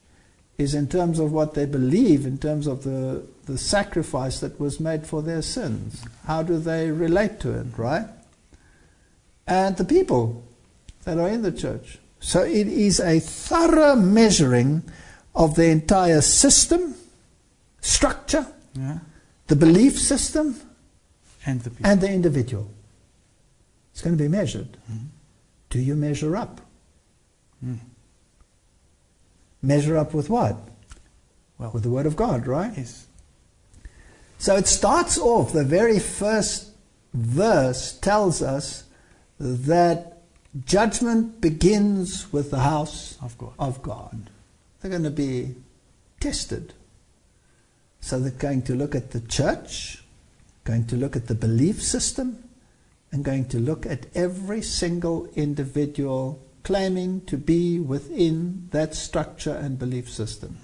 is in terms of what they believe, in terms of the, the sacrifice that was made for their sins. How do they relate to it, right? And the people that are in the church. So it is a thorough measuring of the entire system, structure, Yeah. the belief system, And the people. and the individual. It's going to be measured. Mhm. Do you measure up? Mm. Measure up with what? Well, With the Word of God, right? yes. So it starts off, the very first verse tells us that judgment begins with the house Of God. of God. They're going to be tested. So they're going to look at the church, going to look at the belief system, and going to look at every single individual claiming to be within that structure and belief system.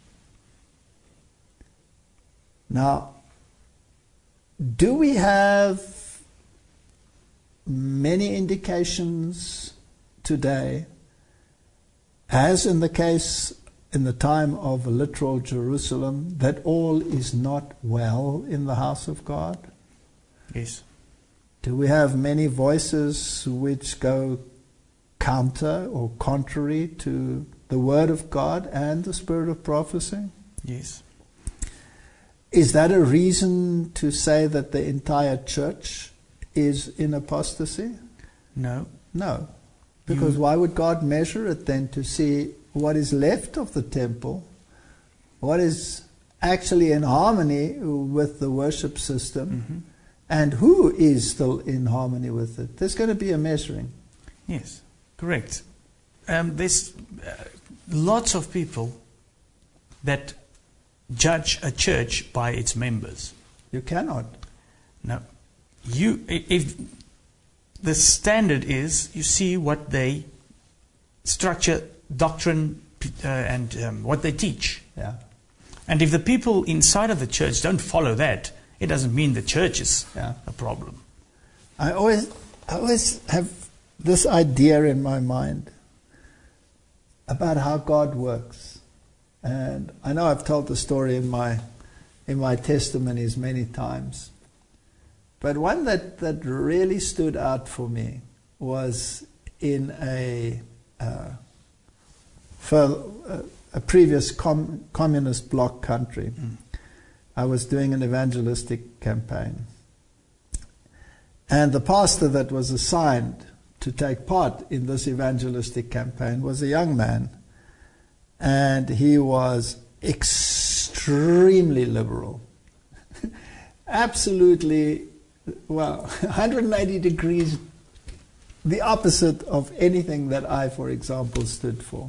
Now, do we have many indications today, as in the case in the time of literal Jerusalem, that all is not well in the house of God? Yes. Do we have many voices which go counter or contrary to the Word of God and the Spirit of prophecy? Yes. Is that a reason to say that the entire church is in apostasy? No. No. Because You- why would God measure it then to see what is left of the temple, what is actually in harmony with the worship system, Mm-hmm. and who is still in harmony with it? There's going to be a measuring. Yes. Correct. Um, there's uh, lots of people that judge a church by its members. You cannot. No. You, i- if the standard is, you see what they structure, doctrine, p- uh, and um, what they teach. Yeah. And if the people inside of the church don't follow that, it doesn't mean the church is Yeah. a problem. I always, I always have this idea in my mind about how God works. And I know I've told the story in my in my testimonies many times. But one that, that really stood out for me was in a uh, for a, a previous com, communist bloc country. Mm. I was doing an evangelistic campaign. And the pastor that was assigned to take part in this evangelistic campaign was a young man. And he was extremely liberal. Absolutely, well, one hundred eighty degrees the opposite of anything that I, for example, stood for.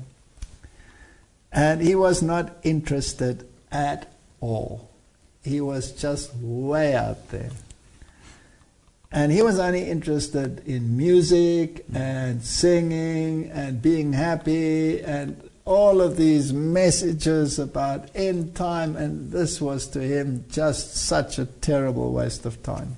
And he was not interested at all. He was just way out there. And he was only interested in music and singing and being happy and all of these messages about end time, and this was to him just such a terrible waste of time.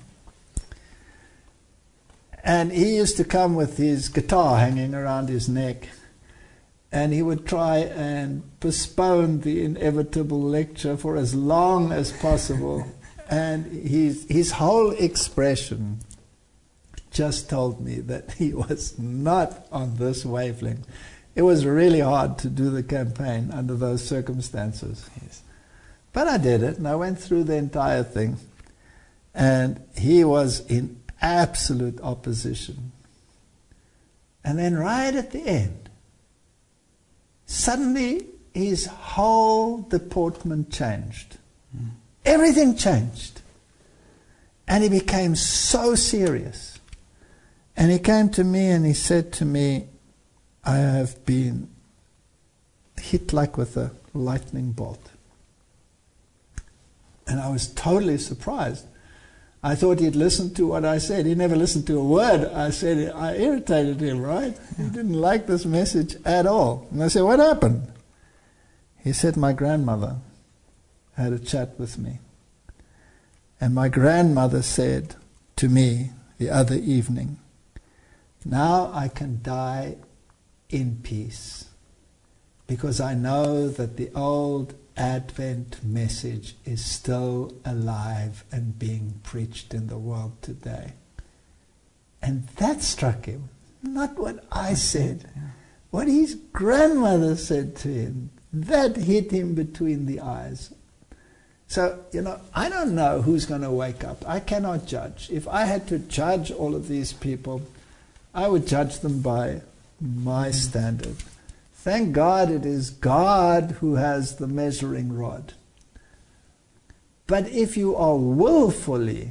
And he used to come with his guitar hanging around his neck, and he would try and postpone the inevitable lecture for as long as possible. And his, his whole expression just told me that he was not on this wavelength. It was really hard to do the campaign under those circumstances. Yes. But I did it, and I went through the entire thing. And he was in absolute opposition. And then right at the end, suddenly his whole deportment changed. Mm. Everything changed. And he became so serious. And he came to me and he said to me, I have been hit like with a lightning bolt. And I was totally surprised. I thought he'd listened to what I said. He never listened to a word I said. I irritated him, right? He didn't like this message at all. And I said, what happened? He said, my grandmother had a chat with me. And my grandmother said to me the other evening, now I can die in peace. because I know that the old Advent message is still alive and being preached in the world today. And that struck him. Not what I said, what his grandmother said to him. That hit him between the eyes. So, you know, I don't know who's going to wake up. I cannot judge. If I had to judge all of these people, I would judge them by my standard. Thank God it is God who has the measuring rod. But if you are willfully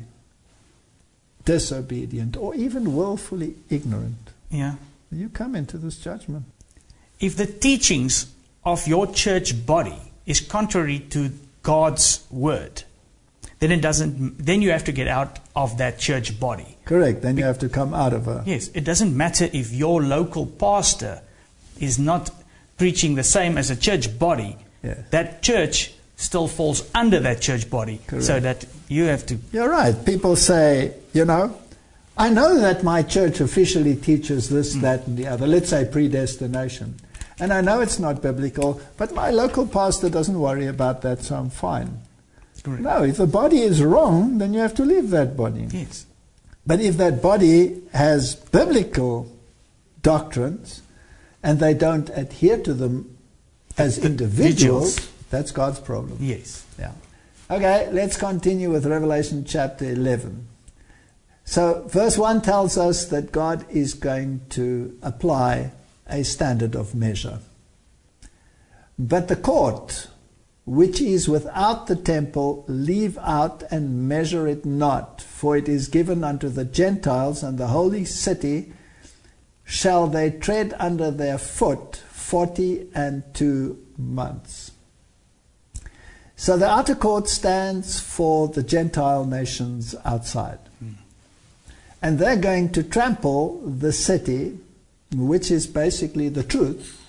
disobedient or even willfully ignorant, Yeah. you come into this judgment. If the teachings of your church body is contrary to God's word, then it doesn't. Then you have to get out of that church body. Correct. Then you have to come out of her. Yes, it doesn't matter if your local pastor is not preaching the same as a church body. Yes. That church still falls under that church body. Correct. So that you have to. You're right. People say, you know, I know that my church officially teaches this, mm. that, and the other. Let's say predestination. And I know it's not biblical, but my local pastor doesn't worry about that, so I'm fine. Correct. No, if the body is wrong, then you have to leave that body. Yes. But if that body has biblical doctrines and they don't adhere to them as individuals, that's God's problem. Yes. Yeah. Okay, let's continue with Revelation chapter eleven. So verse one tells us that God is going to apply a standard of measure. But the court, which is without the temple, leave out and measure it not, for it is given unto the Gentiles, and the holy city shall they tread under their foot forty and two months. So the outer court stands for the Gentile nations outside. Mm. And they're going to trample the city, which is basically the truth,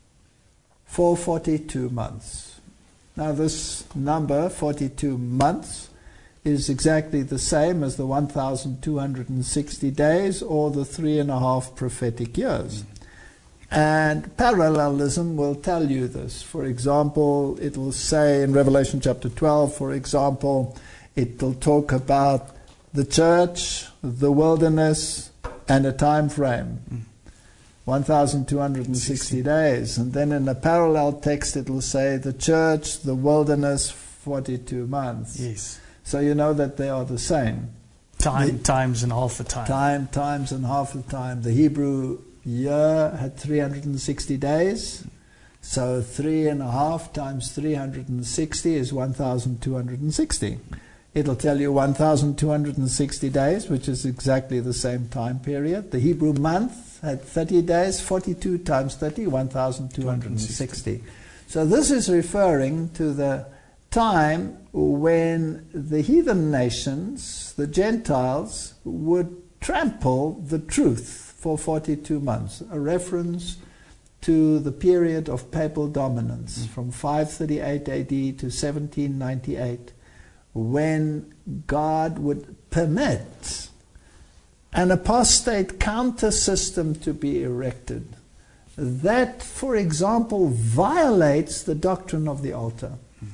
for forty-two months. Now this number, forty-two months, is exactly the same as the one thousand two hundred sixty days or the three and a half prophetic years. Mm. And parallelism will tell you this. For example, it will say in Revelation chapter twelve, for example, it will talk about the church, the wilderness, and a time frame. Mm. one thousand two hundred sixty days. And then in a parallel text it will say the church, the wilderness, forty-two months. Yes. So you know that they are the same. Time, the, times and half the time. Time, times and half the time. The Hebrew year had three hundred sixty days. So three and a half times three hundred sixty is one thousand two hundred sixty. It'll tell you one thousand two hundred sixty days, which is exactly the same time period. The Hebrew month had thirty days, forty-two times thirty, one thousand two hundred sixty. So this is referring to the time when the heathen nations, the Gentiles, would trample the truth for forty-two months, a reference to the period of papal dominance mm. from five thirty-eight A D to seventeen ninety-eight, when God would permit an apostate counter system to be erected that, for example, violates the doctrine of the altar.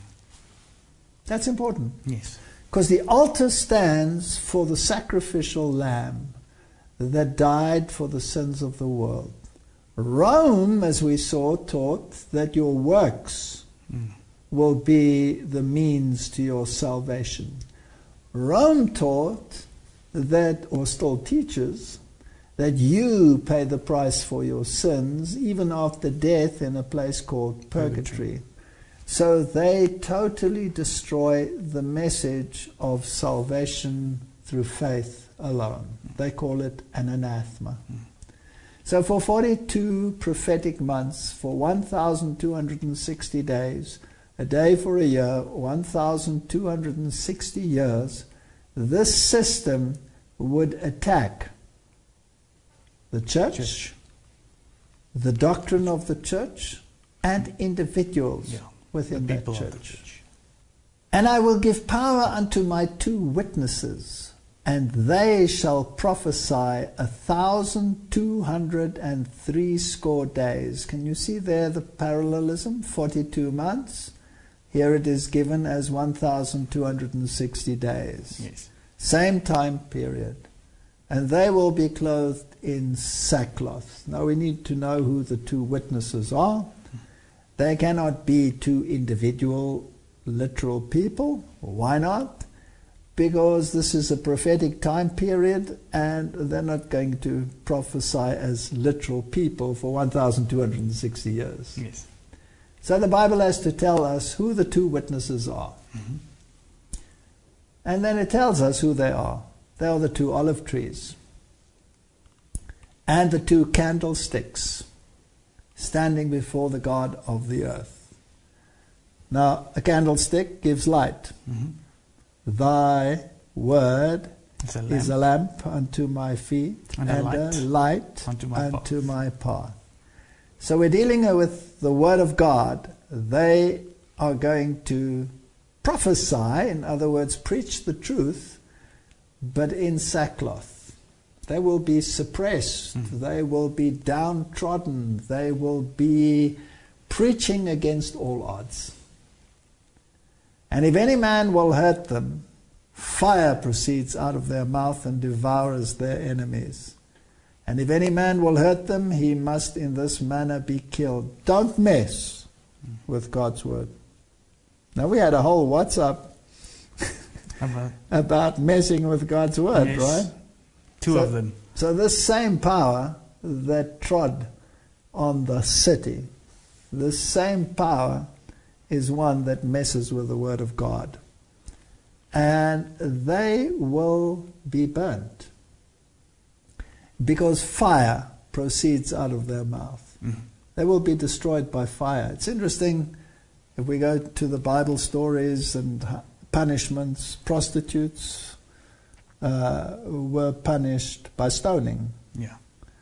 That's important. Yes. Because the altar stands for the sacrificial lamb that died for the sins of the world. Rome, as we saw, taught that your works mm. will be the means to your salvation. Rome taught that, or still teaches, that you pay the price for your sins even after death in a place called purgatory. purgatory. So they totally destroy the message of salvation through faith alone. They call it an anathema. Mm. So for forty-two prophetic months, for one thousand two hundred sixty days, a day for a year, one thousand two hundred sixty years, this system would attack the church, church. the doctrine of the church, and individuals yeah. within that church. church. And I will give power unto my two witnesses, and they shall prophesy a thousand two hundred and three score days. Can you see there the parallelism? forty-two months. Here it is given as one thousand two hundred sixty days. Yes. Same time period. And they will be clothed in sackcloth. Now we need to know who the two witnesses are. They cannot be two individual, literal people. Why not? Because this is a prophetic time period and they're not going to prophesy as literal people for one thousand two hundred sixty years. Yes. So the Bible has to tell us who the two witnesses are. Mm-hmm. And then it tells us who they are. They are the two olive trees and the two candlesticks standing before the God of the earth. Now, a candlestick gives light. Mm-hmm. Thy word It's a lamp. is a lamp unto my feet And and, a light a light unto my unto path. my path. So we're dealing with the word of God. They are going to prophesy, in other words, preach the truth, but in sackcloth. They will be suppressed. Mm. They will be downtrodden. They will be preaching against all odds. And if any man will hurt them, fire proceeds out of their mouth and devours their enemies. And if any man will hurt them, he must in this manner be killed. Don't mess with God's word. Now we had a whole WhatsApp About about messing with God's word, Yes. right? two So- of them. So this same power that trod on the city, this same power is one that messes with the word of God. And they will be burnt. Because fire proceeds out of their mouth. Mm-hmm. They will be destroyed by fire. It's interesting, if we go to the Bible stories and punishments, prostitutes uh, were punished by stoning. Yeah.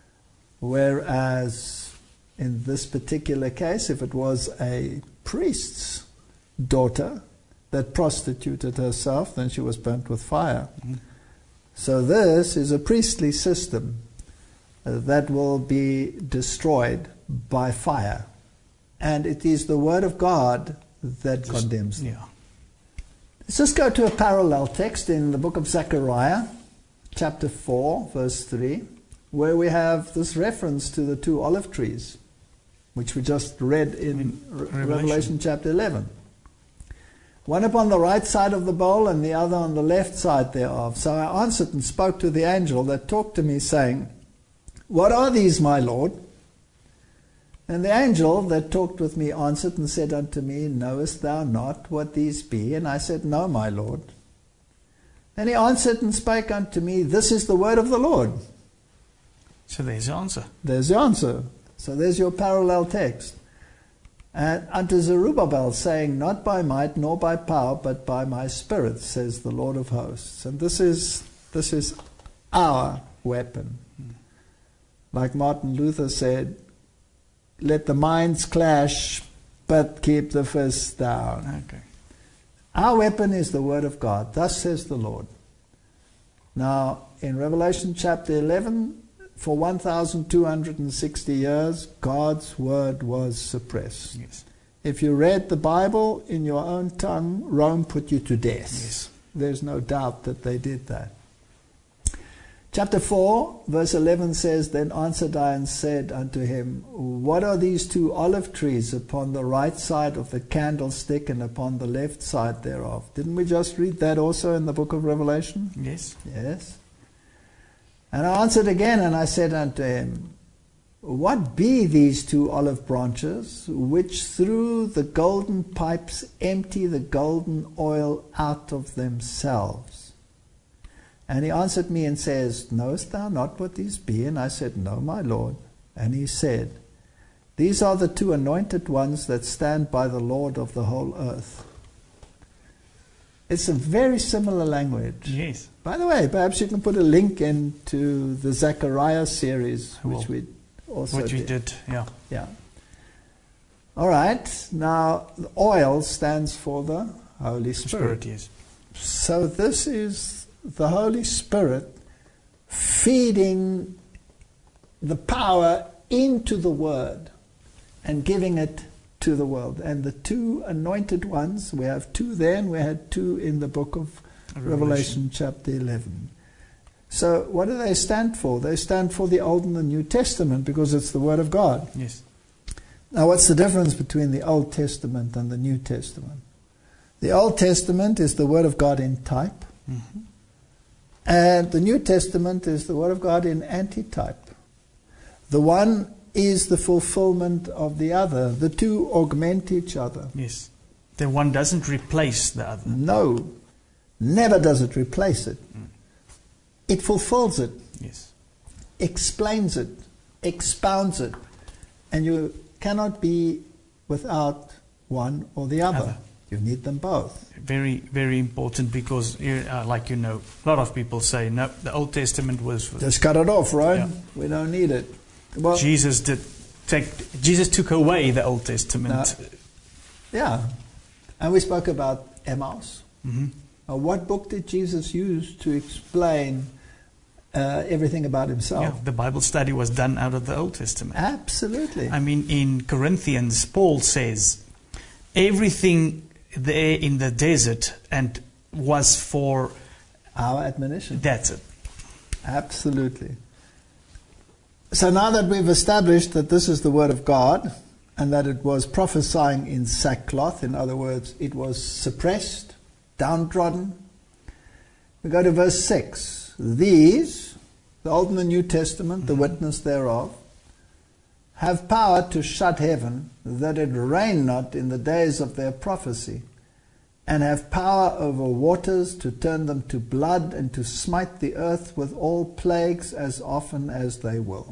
Whereas in this particular case, if it was a priest's daughter that prostituted herself, then she was burnt with fire. Mm-hmm. So this is a priestly system uh, that will be destroyed by fire. And it is the word of God that Just- condemns them. Yeah. Let's just go to a parallel text in the book of Zechariah, chapter four, verse three, where we have this reference to the two olive trees, which we just read in, In Re- Revelation. Revelation chapter eleven. One upon the right side of the bowl and the other on the left side thereof. So I answered and spoke to the angel that talked to me, saying, What are these, my Lord? And the angel that talked with me answered and said unto me, Knowest thou not what these be? And I said, No, my Lord. Then he answered and spake unto me, This is the word of the Lord. So there's the answer. There's the answer. So there's your parallel text. And unto Zerubbabel, saying, Not by might nor by power, but by my spirit, says the Lord of hosts. And this is this is our weapon. Like Martin Luther said, let the minds clash, but keep the fists down. Okay. Our weapon is the word of God. Thus says the Lord. Now, in Revelation chapter eleven, for one thousand two hundred sixty years, God's word was suppressed. Yes. If you read the Bible in your own tongue, Rome put you to death. Yes. There's no doubt that they did that. Chapter four, verse eleven says, Then answered I and said unto him, What are these two olive trees upon the right side of the candlestick and upon the left side thereof? Didn't we just read that also in the book of Revelation? Yes. Yes. And I answered again and I said unto him, What be these two olive branches, which through the golden pipes empty the golden oil out of themselves? And he answered me and says, Knowest thou not what these be? And I said, No, my Lord. And he said, These are the two anointed ones that stand by the Lord of the whole earth. It's a very similar language. Yes. By the way, perhaps you can put a link into the Zechariah series, I will. which we also What we did. did. Yeah. Yeah. All right. Now, the oil stands for the Holy Spirit. Spirit, yes. So this is the Holy Spirit feeding the power into the Word and giving it to the world. And the two anointed ones, we have two there, and we had two in the book of Revelation, Revelation chapter eleven. So what do they stand for? They stand for the Old and the New Testament, because it's the Word of God. Yes. Now, what's the difference between the Old Testament and the New Testament? The Old Testament is the Word of God in type, mm-hmm. and the New Testament is the Word of God in antitype. The one is the fulfillment of the other. The two augment each other. Yes. The one doesn't replace the other. No. Never does it replace it. Mm. It fulfills it. Yes. Explains it. Expounds it. And you cannot be without one or the other. Other. You need them both. Very, very important, because, you, uh, like you know, a lot of people say, no, the Old Testament was... For Just cut it off, right? Yeah. We don't need it. Well, Jesus did take. Jesus took away the Old Testament. Now, yeah. And we spoke about Emmaus. Mm-hmm. Now, what book did Jesus use to explain uh, everything about himself? Yeah, the Bible study was done out of the Old Testament. Absolutely. I mean, in Corinthians, Paul says, everything there in the desert and was for our admonition. That's it. Absolutely. So now that we've established that this is the Word of God, and that it was prophesying in sackcloth, in other words, it was suppressed, downtrodden, we go to verse six. These, the Old and the New Testament, the witness thereof, have power to shut heaven, that it rain not in the days of their prophecy, and have power over waters to turn them to blood, and to smite the earth with all plagues as often as they will.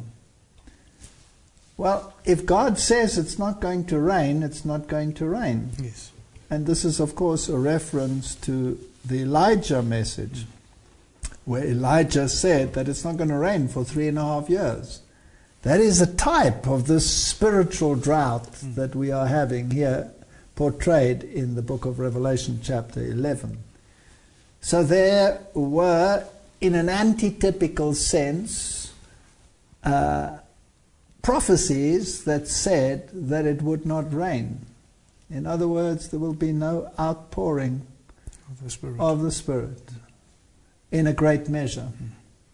Well, if God says it's not going to rain, it's not going to rain. Yes. And this is, of course, a reference to the Elijah message, where Elijah said that it's not going to rain for three and a half years. That is a type of this spiritual drought mm. that we are having here, portrayed in the book of Revelation chapter eleven. So there were, in an antitypical sense, uh, prophecies that said that it would not rain. In other words, there will be no outpouring of the Spirit, of the Spirit in a great measure. Mm.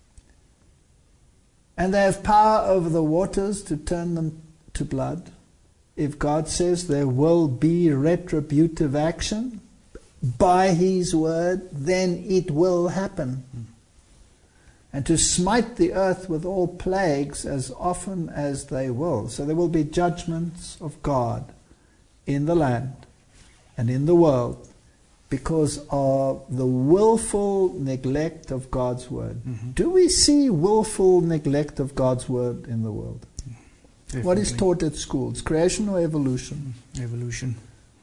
And they have power over the waters to turn them to blood. If God says there will be retributive action by His word, then it will happen. Mm. And to smite the earth with all plagues as often as they will. So there will be judgments of God in the land and in the world because of the willful neglect of God's word. Mm-hmm. Do we see willful neglect of God's word in the world? Definitely. What is taught at schools? Creation or evolution? Evolution.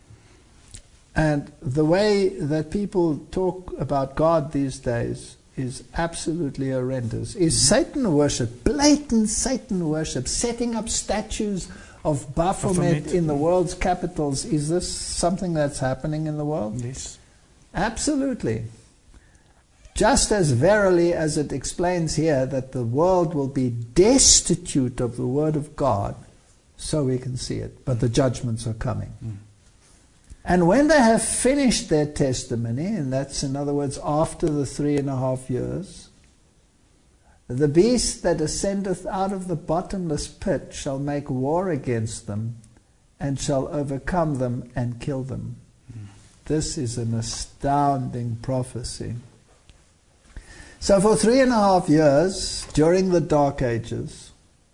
And the way that people talk about God these days is absolutely horrendous. Is mm-hmm. Satan worship, blatant Satan worship, setting up statues of Baphomet, Baphomet in the world's capitals? Is this something that's happening in the world? Yes. Absolutely. Just as verily as it explains here that the world will be destitute of the Word of God, so we can see it. But the judgments are coming. Mm. And when they have finished their testimony, and that's in other words after the three and a half years, the beast that ascendeth out of the bottomless pit shall make war against them, and shall overcome them and kill them. Mm. This is an astounding prophecy. So for three and a half years, during the Dark Ages,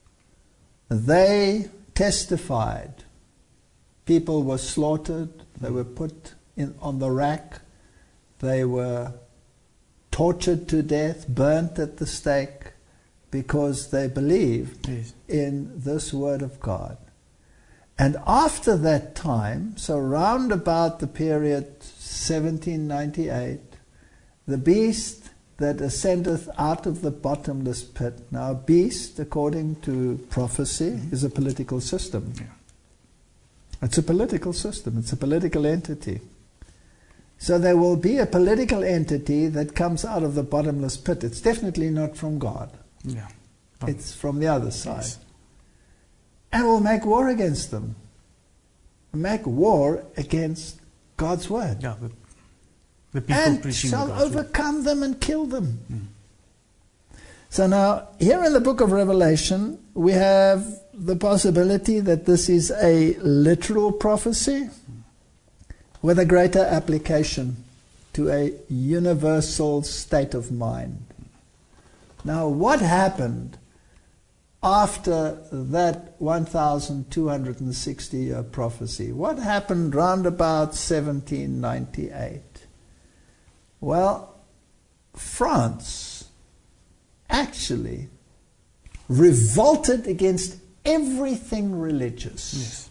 they testified. People were slaughtered, they were put in, on the rack, they were tortured to death, burnt at the stake, because they believed yes. in this Word of God. And after that time, so round about the period seventeen ninety-eight, the beast that ascendeth out of the bottomless pit. Now, beast, according to prophecy, mm-hmm. is a political system. Yeah. It's a political system. It's a political entity. So there will be a political entity that comes out of the bottomless pit. It's definitely not from God. Yeah. It's from the other side. Yes. And will make war against them. Make war against God's word. Yeah, the, the people And preaching shall the gospel. overcome them and kill them. Mm. So now, here in the book of Revelation, we have the possibility that this is a literal prophecy with a greater application to a universal state of mind. Now, what happened after that one thousand two hundred sixty year prophecy? What happened round about seventeen ninety-eight? Well, France actually revolted against everything religious. Yes.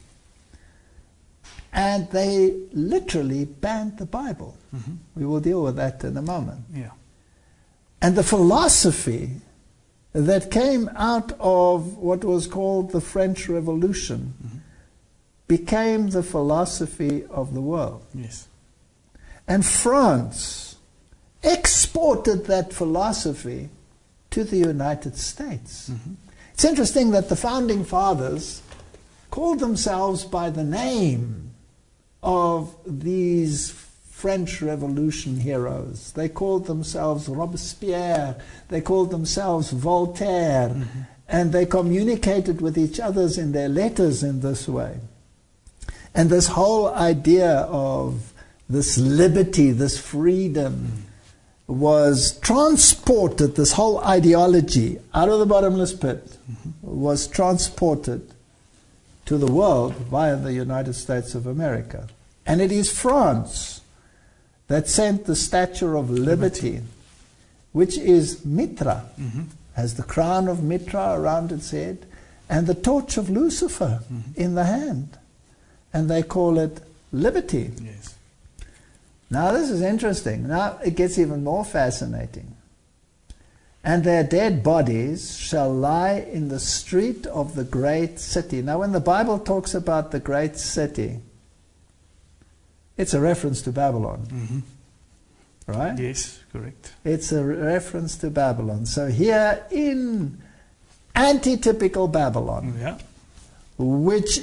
And they literally banned the Bible. Mm-hmm. We will deal with that in a moment. Yeah. And the philosophy that came out of what was called the French Revolution Mm-hmm. became the philosophy of the world. Yes. And France exported that philosophy to the United States. Mm-hmm. It's interesting that the founding fathers called themselves by the name of these French Revolution heroes. They called themselves Robespierre, they called themselves Voltaire, mm-hmm. and they communicated with each other in their letters in this way. And this whole idea of this liberty, this freedom, mm-hmm. was transported, this whole ideology, out of the bottomless pit, mm-hmm. was transported to the world via the United States of America. And it is France that sent the Statue of Liberty, Liberty. which is Mitra, mm-hmm. has the crown of Mitra around its head, and the torch of Lucifer mm-hmm. in the hand. And they call it liberty. Yes. Now this is interesting. Now it gets even more fascinating. And their dead bodies shall lie in the street of the great city. Now when the Bible talks about the great city, it's a reference to Babylon. Mm-hmm. Right? Yes, correct. It's a re- reference to Babylon. So here in anti-typical Babylon, Yeah. which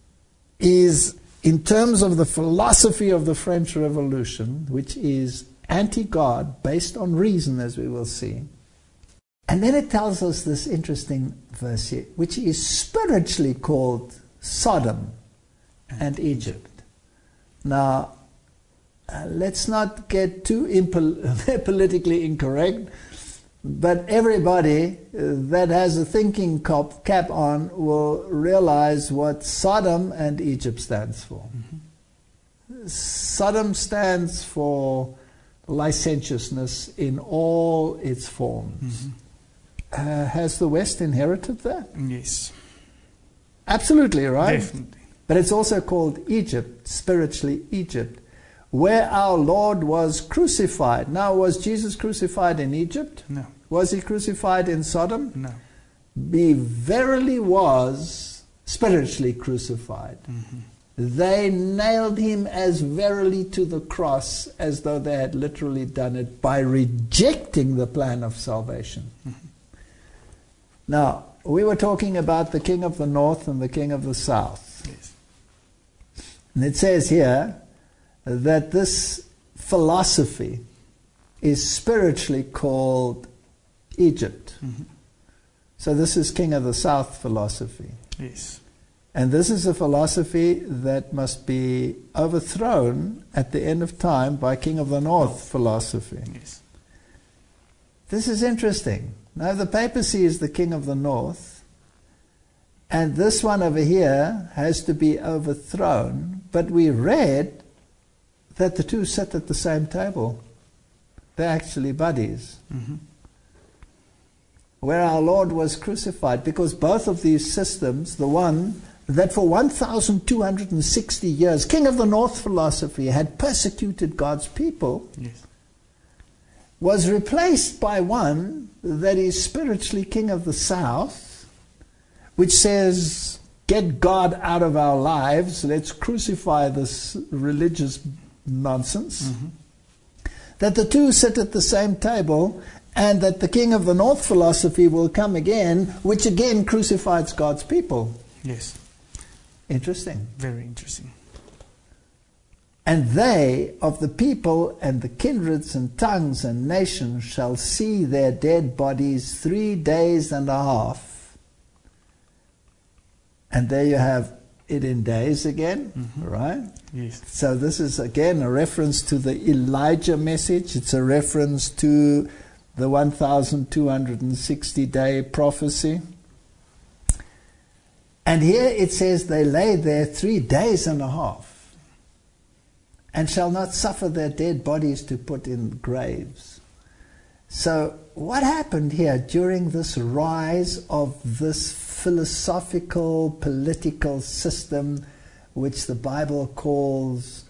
is in terms of the philosophy of the French Revolution, which is anti-God, based on reason, as we will see. And then it tells us this interesting verse here, which is spiritually called Sodom and Egypt. Now, uh, let's not get too impol- politically incorrect, but everybody uh, that has a thinking cap, cap on will realize what Sodom and Egypt stands for. Mm-hmm. Sodom stands for licentiousness in all its forms. Mm-hmm. Uh, has the West inherited that? Yes. Absolutely, right? Definitely. But it's also called Egypt, spiritually Egypt, where our Lord was crucified. Now, was Jesus crucified in Egypt? No. Was he crucified in Sodom? No. He verily was spiritually crucified. Mm-hmm. They nailed him as verily to the cross, as though they had literally done it by rejecting the plan of salvation. Mm-hmm. Now, we were talking about the king of the north and the king of the south. Yes. And it says here that this philosophy is spiritually called Egypt. Mm-hmm. So this is king of the south philosophy. Yes. And this is a philosophy that must be overthrown at the end of time by king of the north philosophy. Yes. This is interesting. Now the papacy is the king of the north, and this one over here has to be overthrown, but we read that the two sit at the same table. They're actually buddies. Mm-hmm. Where our Lord was crucified, because both of these systems, the one that for one thousand two hundred sixty years, king of the north philosophy had persecuted God's people, Yes. was replaced by one that is spiritually king of the south, which says, get God out of our lives, let's crucify this religious nonsense. Mm-hmm. That the two sit at the same table, and that the king of the north philosophy will come again, which again crucifies God's people. Yes. Interesting. Very interesting. And they of the people and the kindreds and tongues and nations shall see their dead bodies three days and a half. And there you have it in days again, mm-hmm. right? Yes. So this is again a reference to the Elijah message. It's a reference to the one thousand two hundred sixty day prophecy. And here it says they lay there three days and a half, and shall not suffer their dead bodies to put in graves. So what happened here during this rise of this philosophical, political system, which the Bible calls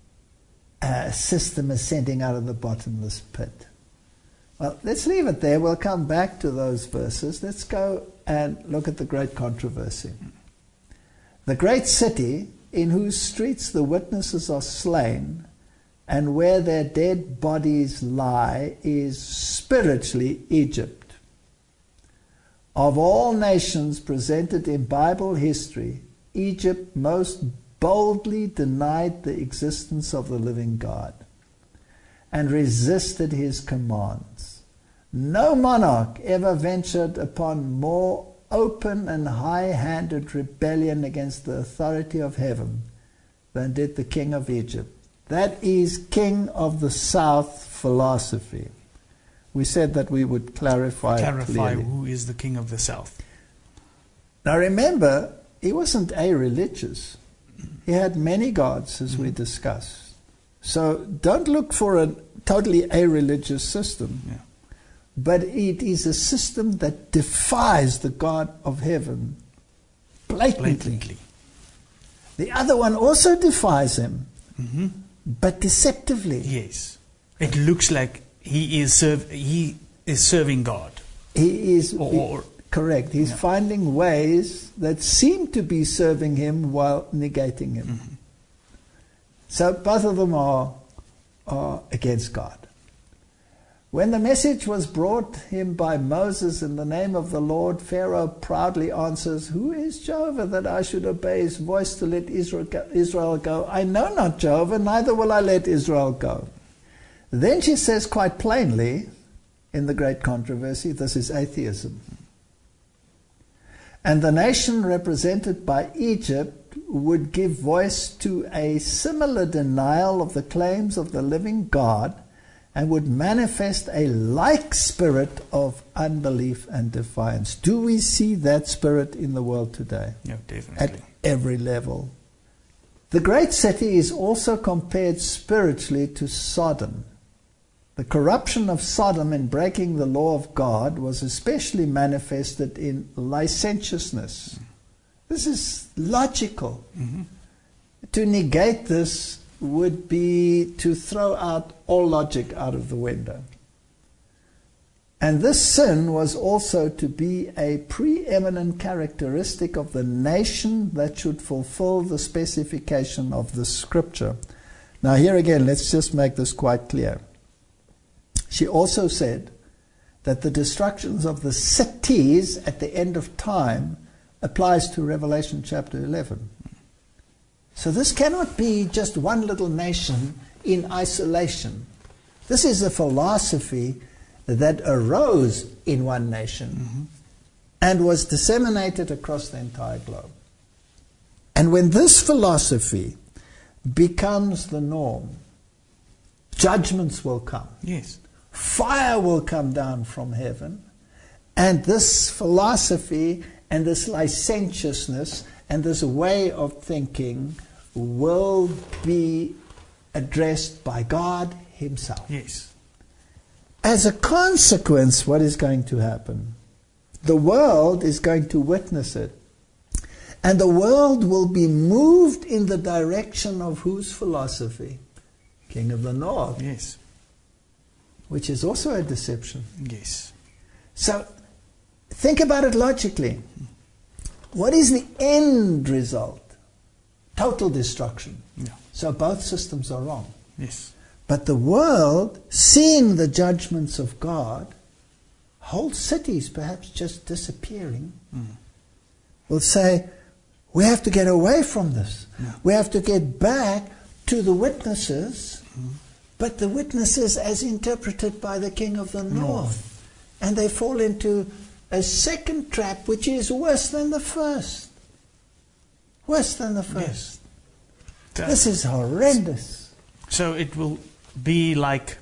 a system ascending out of the bottomless pit? Well, let's leave it there. We'll come back to those verses. Let's go and look at the great controversy. The great city in whose streets the witnesses are slain and where their dead bodies lie is spiritually Egypt. Of all nations presented in Bible history, Egypt most boldly denied the existence of the living God and resisted his commands. No monarch ever ventured upon more open and high-handed rebellion against the authority of heaven than did the king of Egypt. That is king of the south philosophy. We said that we would clarify Clarify clearly. Who is the king of the south. Now remember, he wasn't a-religious. He had many gods, as mm-hmm. we discussed. So don't look for a totally a-religious system. Yeah. But it is a system that defies the God of heaven blatantly. Blatantly. The other one also defies him, mm-hmm. but deceptively. Yes. It looks like he is serve, he is serving God. He is or, or, correct. He's yeah. finding ways that seem to be serving him while negating him. Mm-hmm. So both of them are, are against God. When the message was brought him by Moses in the name of the Lord, Pharaoh proudly answers, "Who is Jehovah that I should obey his voice to let Israel go? I know not Jehovah, neither will I let Israel go." Then she says quite plainly, in the great controversy, this is atheism. And the nation represented by Egypt would give voice to a similar denial of the claims of the living God, and would manifest a like spirit of unbelief and defiance. Do we see that spirit in the world today? Yeah, definitely. At every level. The great city is also compared spiritually to Sodom. The corruption of Sodom in breaking the law of God was especially manifested in licentiousness. This is logical. Mm-hmm. To negate this would be to throw out all logic out of the window. And this sin was also to be a preeminent characteristic of the nation that should fulfill the specification of the scripture. Now here again, let's just make this quite clear. She also said that the destructions of the cities at the end of time applies to Revelation chapter eleven. So this cannot be just one little nation in isolation. This is a philosophy that arose in one nation mm-hmm. and was disseminated across the entire globe. And when this philosophy becomes the norm, judgments will come. Yes. Fire will come down from heaven, and this philosophy and this licentiousness and this way of thinking will be addressed by God himself. Yes. As a consequence, what is going to happen? The world is going to witness it. And the world will be moved in the direction of whose philosophy? King of the North. Yes. Which is also a deception. Yes. So, think about it logically. What is the end result? Total destruction. Yeah. So both systems are wrong. Yes. But the world, seeing the judgments of God, whole cities perhaps just disappearing, mm. will say, we have to get away from this. Yeah. We have to get back to the witnesses, mm. but the witnesses as interpreted by the king of the north. north. And they fall into a second trap which is worse than the first. Worse than the first. Yes. This is horrendous. So it will be like,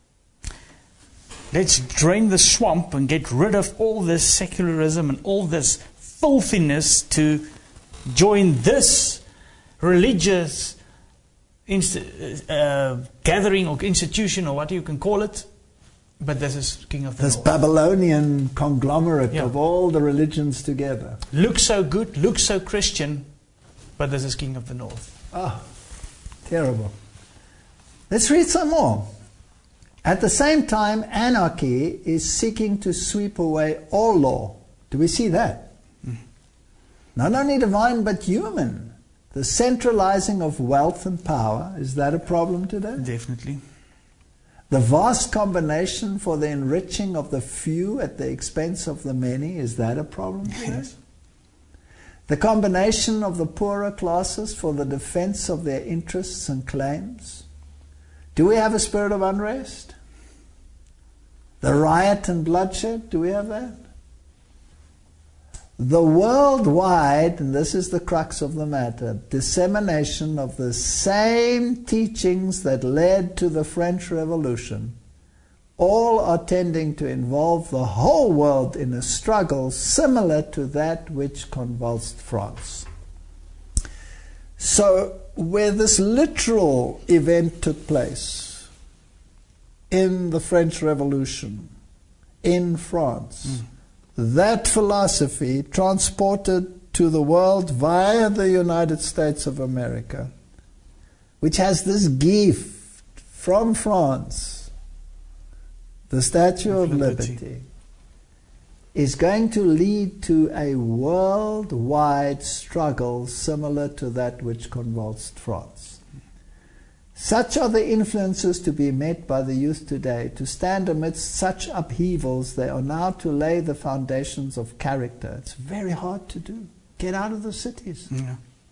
let's drain the swamp and get rid of all this secularism and all this filthiness to join this religious inst- uh, gathering or institution or what you can call it. But this is King of the This North. Babylonian conglomerate yeah. of all the religions together. Looks so good, looks so Christian, but this is King of the North. Ah, terrible. Let's read some more. At the same time, anarchy is seeking to sweep away all law. Do we see that? Mm. Not only divine, but human. The centralizing of wealth and power, is that a problem today? Definitely. The vast combination for the enriching of the few at the expense of the many, is that a problem today? Yes. The combination of the poorer classes for the defense of their interests and claims. Do we have a spirit of unrest? The riot and bloodshed, do we have that? The worldwide, and this is the crux of the matter, dissemination of the same teachings that led to the French Revolution, all are tending to involve the whole world in a struggle similar to that which convulsed France. So, where this literal event took place, in the French Revolution, in France, mm. that philosophy transported to the world via the United States of America, which has this gift from France, the Statue of, of Liberty, Liberty, is going to lead to a worldwide struggle similar to that which convulsed France. Such are the influences to be met by the youth today. To stand amidst such upheavals, they are now to lay the foundations of character. It's very hard to do. Get out of the cities. Yeah.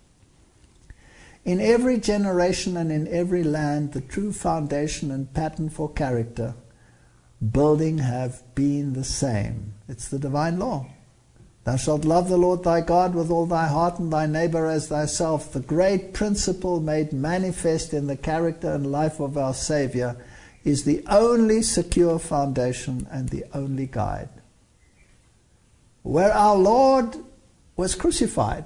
In every generation and in every land, the true foundation and pattern for character building have been the same. It's the divine law. Thou shalt love the Lord thy God with all thy heart and thy neighbor as thyself. The great principle made manifest in the character and life of our Savior is the only secure foundation and the only guide. Where our Lord was crucified.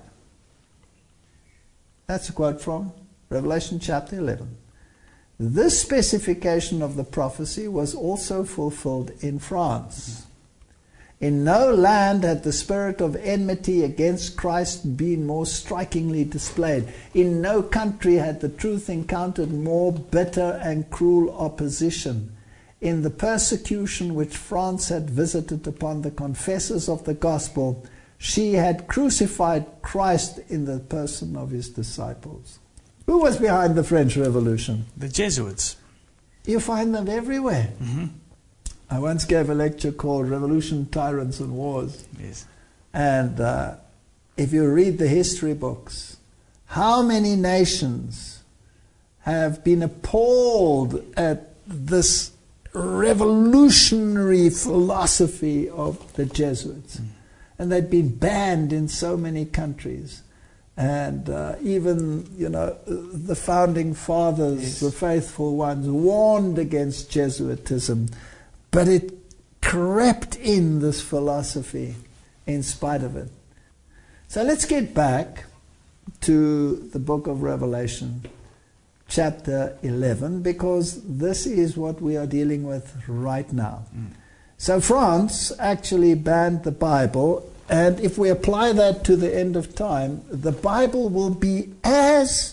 That's a quote from Revelation chapter eleven. This specification of the prophecy was also fulfilled in France. In no land had the spirit of enmity against Christ been more strikingly displayed. In no country had the truth encountered more bitter and cruel opposition. In the persecution which France had visited upon the confessors of the gospel, she had crucified Christ in the person of his disciples. Who was behind the French Revolution? The Jesuits. You find them everywhere. Mm-hmm. I once gave a lecture called Revolution, Tyrants and Wars. Yes. And uh, if you read the history books, how many nations have been appalled at this revolutionary philosophy of the Jesuits? Mm. And they'd been banned in so many countries. And uh, even, you know, the founding fathers, yes. the faithful ones, warned against Jesuitism. But it crept in, this philosophy, in spite of it. So let's get back to the book of Revelation, chapter eleven, because this is what we are dealing with right now. Mm. So France actually banned the Bible, and if we apply that to the end of time, the Bible will be as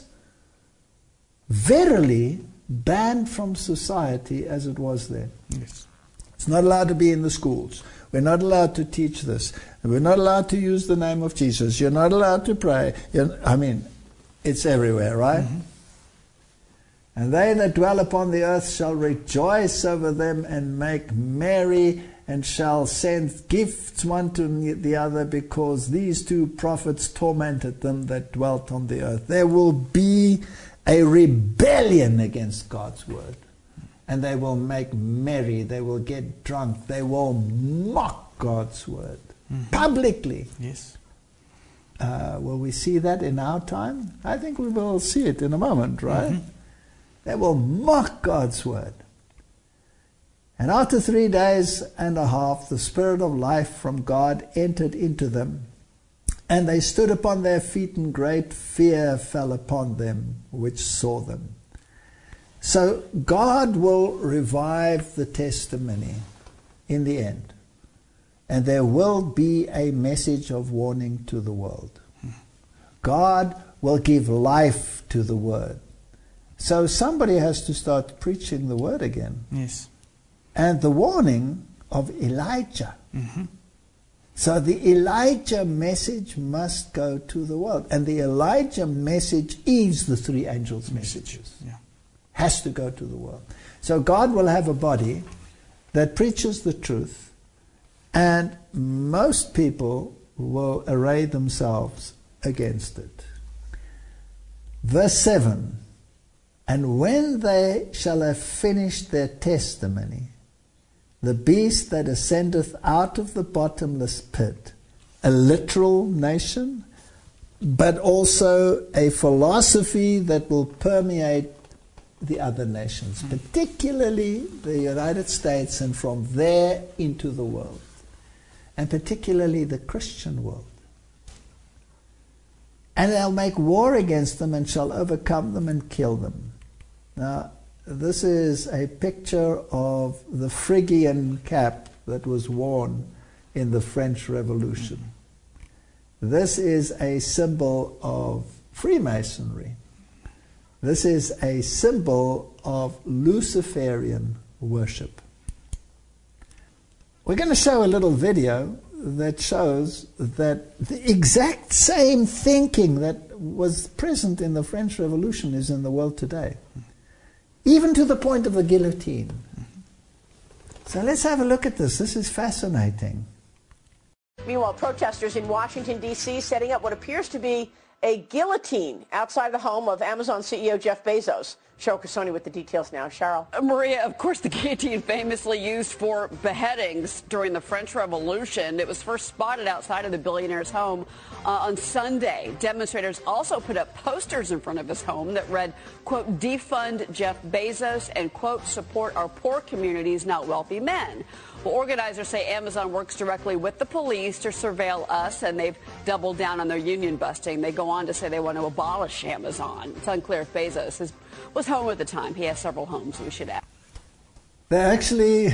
verily banned from society as it was then. Yes. It's not allowed to be in the schools. We're not allowed to teach this. We're not allowed to use the name of Jesus. You're not allowed to pray. You're, I mean, it's everywhere, right? Mm-hmm. And they that dwell upon the earth shall rejoice over them and make merry, and shall send gifts one to the other, because these two prophets tormented them that dwelt on the earth. There will be a rebellion against God's word. And they will make merry, they will get drunk, they will mock God's word mm-hmm. publicly. Yes. Uh, will we see that in our time? I think we will see it in a moment, right? Mm-hmm. They will mock God's word. And after three days and a half, the Spirit of life from God entered into them, and they stood upon their feet, and great fear fell upon them which saw them. So God will revive the testimony in the end. And there will be a message of warning to the world. God will give life to the word. So somebody has to start preaching the word again. Yes. And the warning of Elijah. Mm-hmm. So the Elijah message must go to the world. And the Elijah message is the three angels' messages. Yeah. Has to go to the world. So God will have a body that preaches the truth, and most people will array themselves against it. Verse seven, and when they shall have finished their testimony, the beast that ascendeth out of the bottomless pit, a literal nation, but also a philosophy that will permeate the other nations, particularly the United States, and from there into the world, and particularly the Christian world. And they'll make war against them and shall overcome them and kill them. Now, this is a picture of the Phrygian cap that was worn in the French Revolution. This is a symbol of Freemasonry. This is a symbol of Luciferian worship. We're going to show a little video that shows that the exact same thinking that was present in the French Revolution is in the world today, even to the point of the guillotine. So let's have a look at this. This is fascinating. Meanwhile, protesters in Washington, D C setting up what appears to be a guillotine outside the home of Amazon C E O Jeff Bezos. Cheryl Casoni with the details now. Cheryl. Maria, of course, the guillotine famously used for beheadings during the French Revolution. It was first spotted outside of the billionaire's home uh, on Sunday. Demonstrators also put up posters in front of his home that read, quote, defund Jeff Bezos and, quote, support our poor communities, not wealthy men. Well, organizers say Amazon works directly with the police to surveil us, and they've doubled down on their union busting. They go on to say they want to abolish Amazon. It's unclear if Bezos is, was home at the time. He has several homes, we should add. They're actually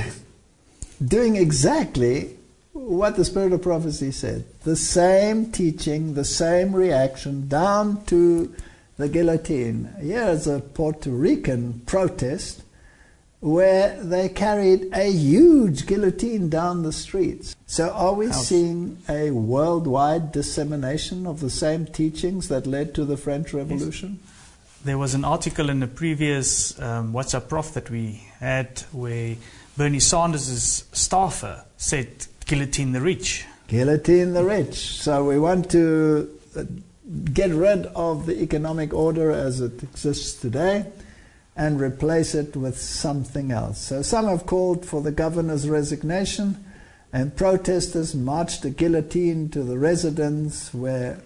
doing exactly what the Spirit of Prophecy said. The same teaching, the same reaction, down to the guillotine. Here's a Puerto Rican protest where they carried a huge guillotine down the streets. So are we House. seeing a worldwide dissemination of the same teachings that led to the French Revolution? Yes. There was an article in the previous um, What's Up Prof that we had where Bernie Sanders' staffer said, guillotine the rich. Guillotine the rich. So we want to get rid of the economic order as it exists today and replace it with something else. So some have called for the governor's resignation, and protesters marched a guillotine to the residence where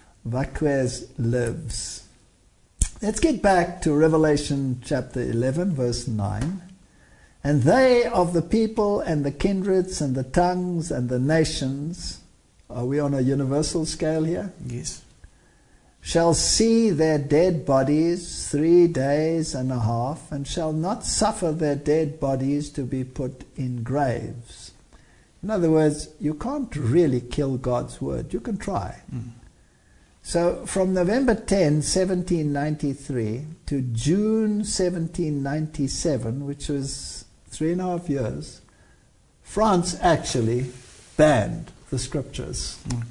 Vaquez lives. Let's get back to Revelation chapter eleven, verse nine. And they of the people and the kindreds and the tongues and the nations, are we on a universal scale here? Yes. Shall see their dead bodies three days and a half, and shall not suffer their dead bodies to be put in graves. In other words, you can't really kill God's word. You can try. Mm. So from November tenth, seventeen ninety-three to June seventeen ninety-seven, which was three and a half years, France actually banned the scriptures. Mm.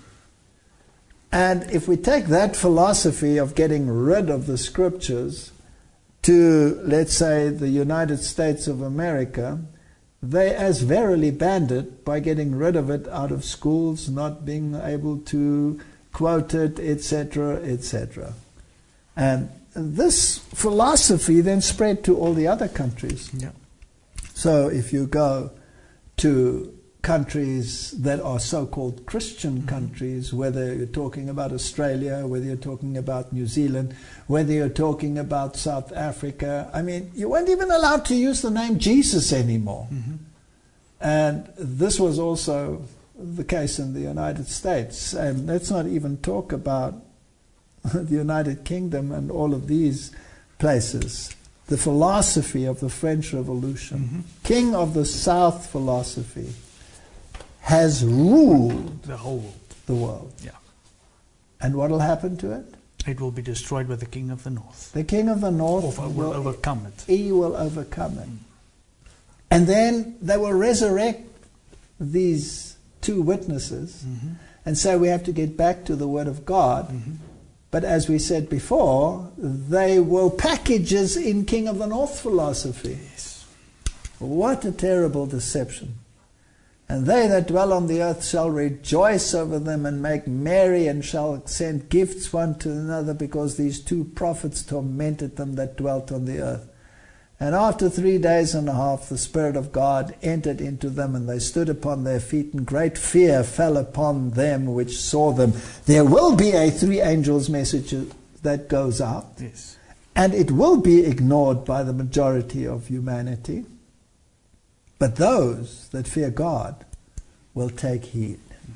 And if we take that philosophy of getting rid of the scriptures, to, let's say, the United States of America, they as verily banned it by getting rid of it out of schools, not being able to quote it, et cetera, et cetera. And this philosophy then spread to all the other countries. Yeah. So if you go to countries that are so-called Christian mm-hmm. countries, whether you're talking about Australia, whether you're talking about New Zealand, whether you're talking about South Africa, I mean, you weren't even allowed to use the name Jesus anymore. Mm-hmm. And this was also the case in the United States. And let's not even talk about the United Kingdom and all of these places. The philosophy of the French Revolution, mm-hmm. King of the South philosophy, has ruled the whole world. The world. Yeah. And what will happen to it? It will be destroyed by the King of the North. The King of the North will, will overcome it. He will overcome it. Mm. And then they will resurrect these two witnesses mm-hmm. and say we have to get back to the Word of God. Mm-hmm. But as we said before, they will package us in King of the North philosophy. Yes. What a terrible deception. And they that dwell on the earth shall rejoice over them and make merry, and shall send gifts one to another, because these two prophets tormented them that dwelt on the earth. And after three days and a half the Spirit of God entered into them, and they stood upon their feet, and great fear fell upon them which saw them. There will be a three angels message that goes out, yes. and it will be ignored by the majority of humanity. But those that fear God will take heed.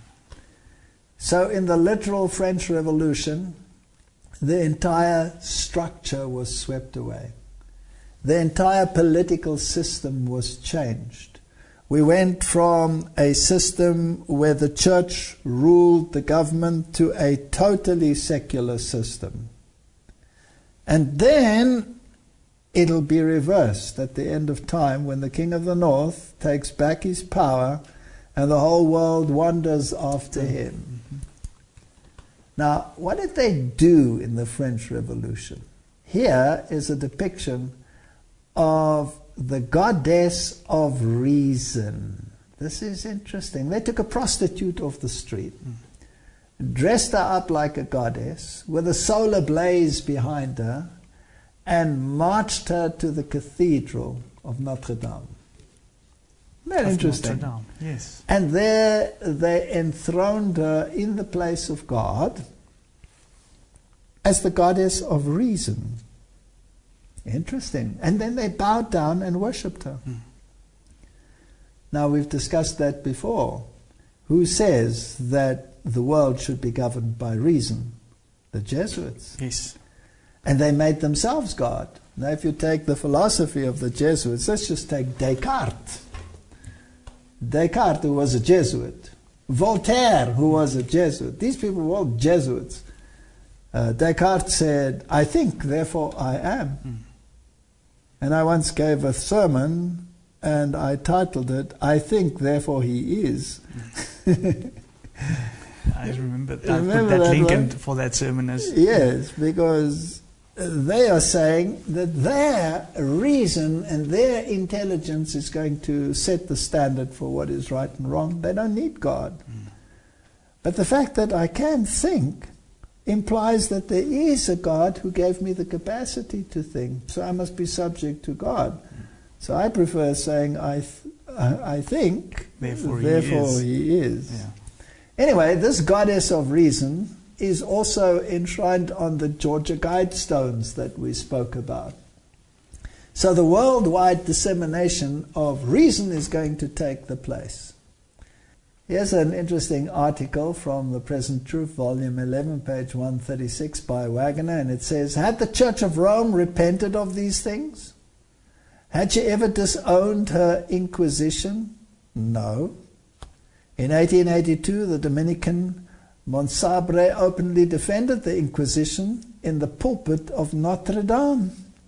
So in the literal French Revolution, the entire structure was swept away. The entire political system was changed. We went from a system where the church ruled the government to a totally secular system. And then it'll be reversed at the end of time, when the King of the North takes back his power and the whole world wanders after him. Now, what did they do in the French Revolution? Here is a depiction of the goddess of reason. This is interesting. They took a prostitute off the street, dressed her up like a goddess, with a solar blaze behind her, and marched her to the cathedral of Notre Dame. Very interesting. Notre Dame, yes. And there they enthroned her in the place of God as the goddess of reason. Interesting. And then they bowed down and worshipped her. Mm. Now, we've discussed that before. Who says that the world should be governed by reason? The Jesuits. Yes. And they made themselves God. Now, if you take the philosophy of the Jesuits, let's just take Descartes. Descartes, who was a Jesuit. Voltaire, who was a Jesuit. These people were all Jesuits. Uh, Descartes said, I think, therefore I am. Mm. And I once gave a sermon, and I titled it, I think, therefore he is. Mm. I remember that. Remember I put that, that link in one? For that sermon. As yes, because they are saying that their reason and their intelligence is going to set the standard for what is right and wrong. They don't need God. Mm. But the fact that I can think implies that there is a God who gave me the capacity to think. So I must be subject to God. Mm. So I prefer saying, I, th I, I think, therefore, therefore he is. He is. Yeah. Anyway, this goddess of reason is also enshrined on the Georgia Guidestones that we spoke about. So the worldwide dissemination of reason is going to take the place. Here's an interesting article from the Present Truth, volume eleven, page one thirty-six by Wagner, and it says, had the Church of Rome repented of these things? Had she ever disowned her Inquisition? No. In eighteen eighty-two, the Dominican Monsabre openly defended the Inquisition in the pulpit of Notre Dame.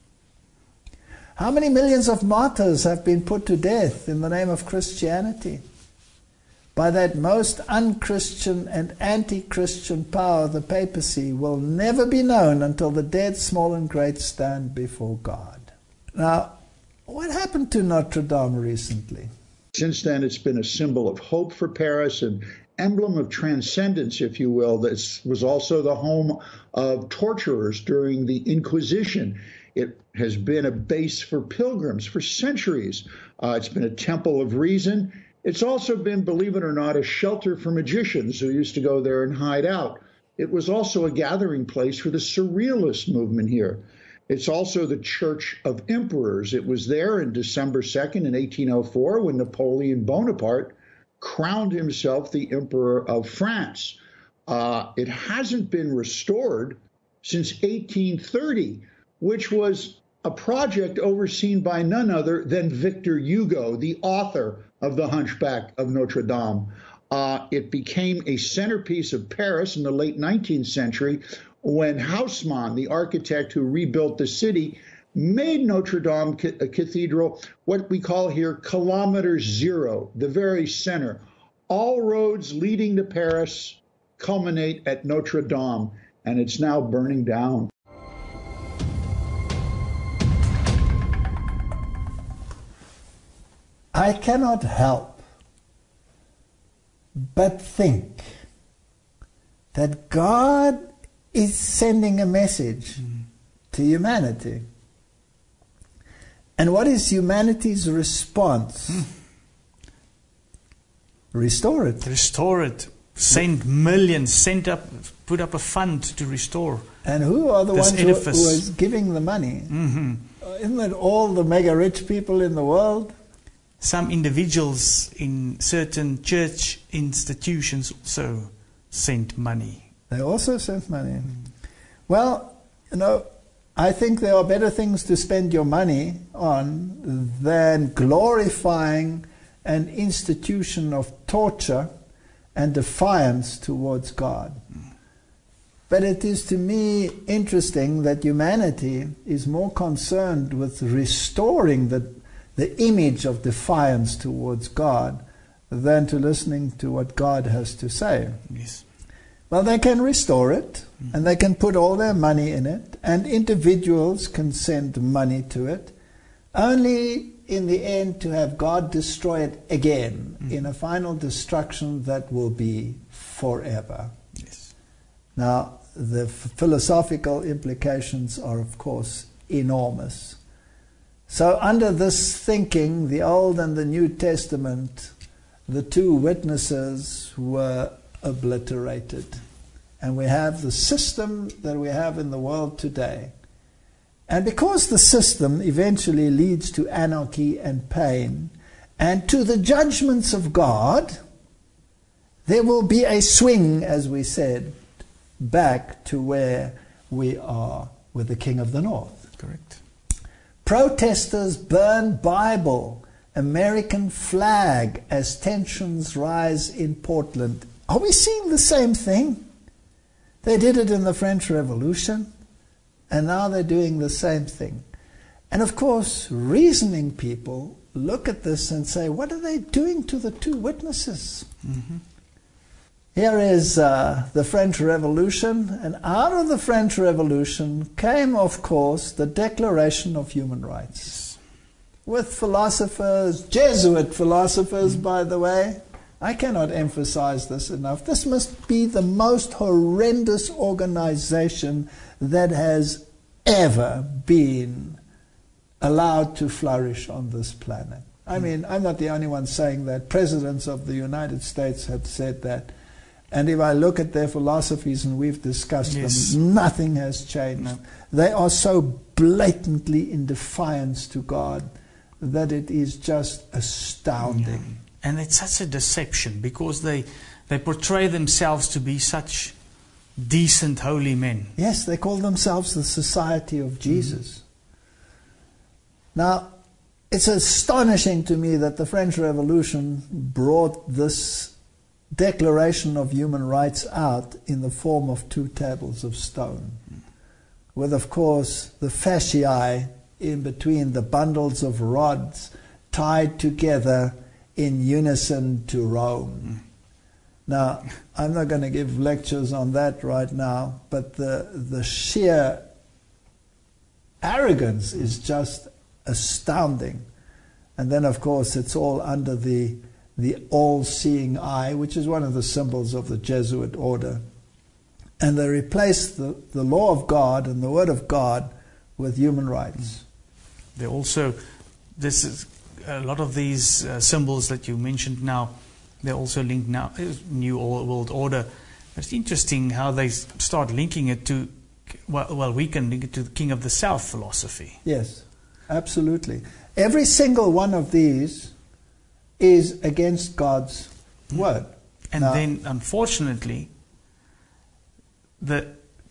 How many millions of martyrs have been put to death in the name of Christianity? by that most unchristian and anti-Christian power, the papacy, will never be known until the dead, small and great, stand before God. Now, what happened to Notre Dame recently? Since then, it's been a symbol of hope for Paris, an emblem of transcendence, if you will. This was also the home of torturers during the Inquisition. It has been a base for pilgrims for centuries. Uh, it's been a temple of reason. It's also been, believe it or not, a shelter for magicians who used to go there and hide out. It was also a gathering place for the Surrealist movement here. It's also the Church of Emperors. It was there in December second in eighteen oh four when Napoleon Bonaparte crowned himself the Emperor of France. Uh, it hasn't been restored since eighteen thirty, which was a project overseen by none other than Victor Hugo, the author of The Hunchback of Notre Dame. Uh, it became a centerpiece of Paris in the late nineteenth century when Haussmann, the architect who rebuilt the city, made Notre Dame Cathedral what we call here kilometer zero, the very center. All roads leading to Paris culminate at Notre Dame, and it's now burning down. I cannot help but think that God is sending a message mm. to humanity. And what is humanity's response? Mm. Restore it. Restore it. Send millions, send up, put up a fund to restore. And who are the this ones who, edifice. who is giving the money? Mm-hmm. Uh, isn't it all the mega rich people in the world? Some individuals in certain church institutions also sent money. They also sent money. Mm. Well, you know, I think there are better things to spend your money on than glorifying an institution of torture and defiance towards God. Mm. But it is to me interesting that humanity is more concerned with restoring the, the image of defiance towards God than to listening to what God has to say. Yes. Well, they can restore it, mm. and they can put all their money in it, and individuals can send money to it, only in the end to have God destroy it again mm. in a final destruction that will be forever. Yes. Now, the f- philosophical implications are, of course, enormous. So under this thinking, the Old and the New Testament, the two witnesses were obliterated. And we have the system that we have in the world today. And because the system eventually leads to anarchy and pain and to the judgments of God, there will be a swing, as we said, back to where we are with the King of the North. Correct. Protesters burn Bible, American flag as tensions rise in Portland. Are we seeing the same thing? They did it in the French Revolution, and now they're doing the same thing. And of course, reasoning people look at this and say, what are they doing to the two witnesses? Mm-hmm. Here is uh, the French Revolution, and out of the French Revolution came, of course, the Declaration of Human Rights. With philosophers, Jesuit philosophers, mm-hmm. by the way. I cannot emphasize this enough. This must be the most horrendous organization that has ever been allowed to flourish on this planet. I mean, I'm not the only one saying that. Presidents of the United States have said that. And if I look at their philosophies, and we've discussed yes. them, nothing has changed. No. They are so blatantly in defiance to God that it is just astounding. Yeah. And it's such a deception because they they portray themselves to be such decent, holy men. Yes, they call themselves the Society of Jesus. Mm. Now, it's astonishing to me that the French Revolution brought this Declaration of Human Rights out in the form of two tables of stone, mm. with, of course, the fasciae in between the bundles of rods tied together in unison to Rome. Now, I'm not going to give lectures on that right now, but the, the sheer arrogance is just astounding. And then, of course, it's all under the, the all-seeing eye, which is one of the symbols of the Jesuit order. And they replace the, the law of God and the word of God with human rights. They also, this is a lot of these uh, symbols that you mentioned now, they're also linked now, uh, New World Order. It's interesting how they start linking it to, well, well, we can link it to the King of the South philosophy. Yes, absolutely. Every single one of these is against God's mm. word. And now, then, unfortunately, the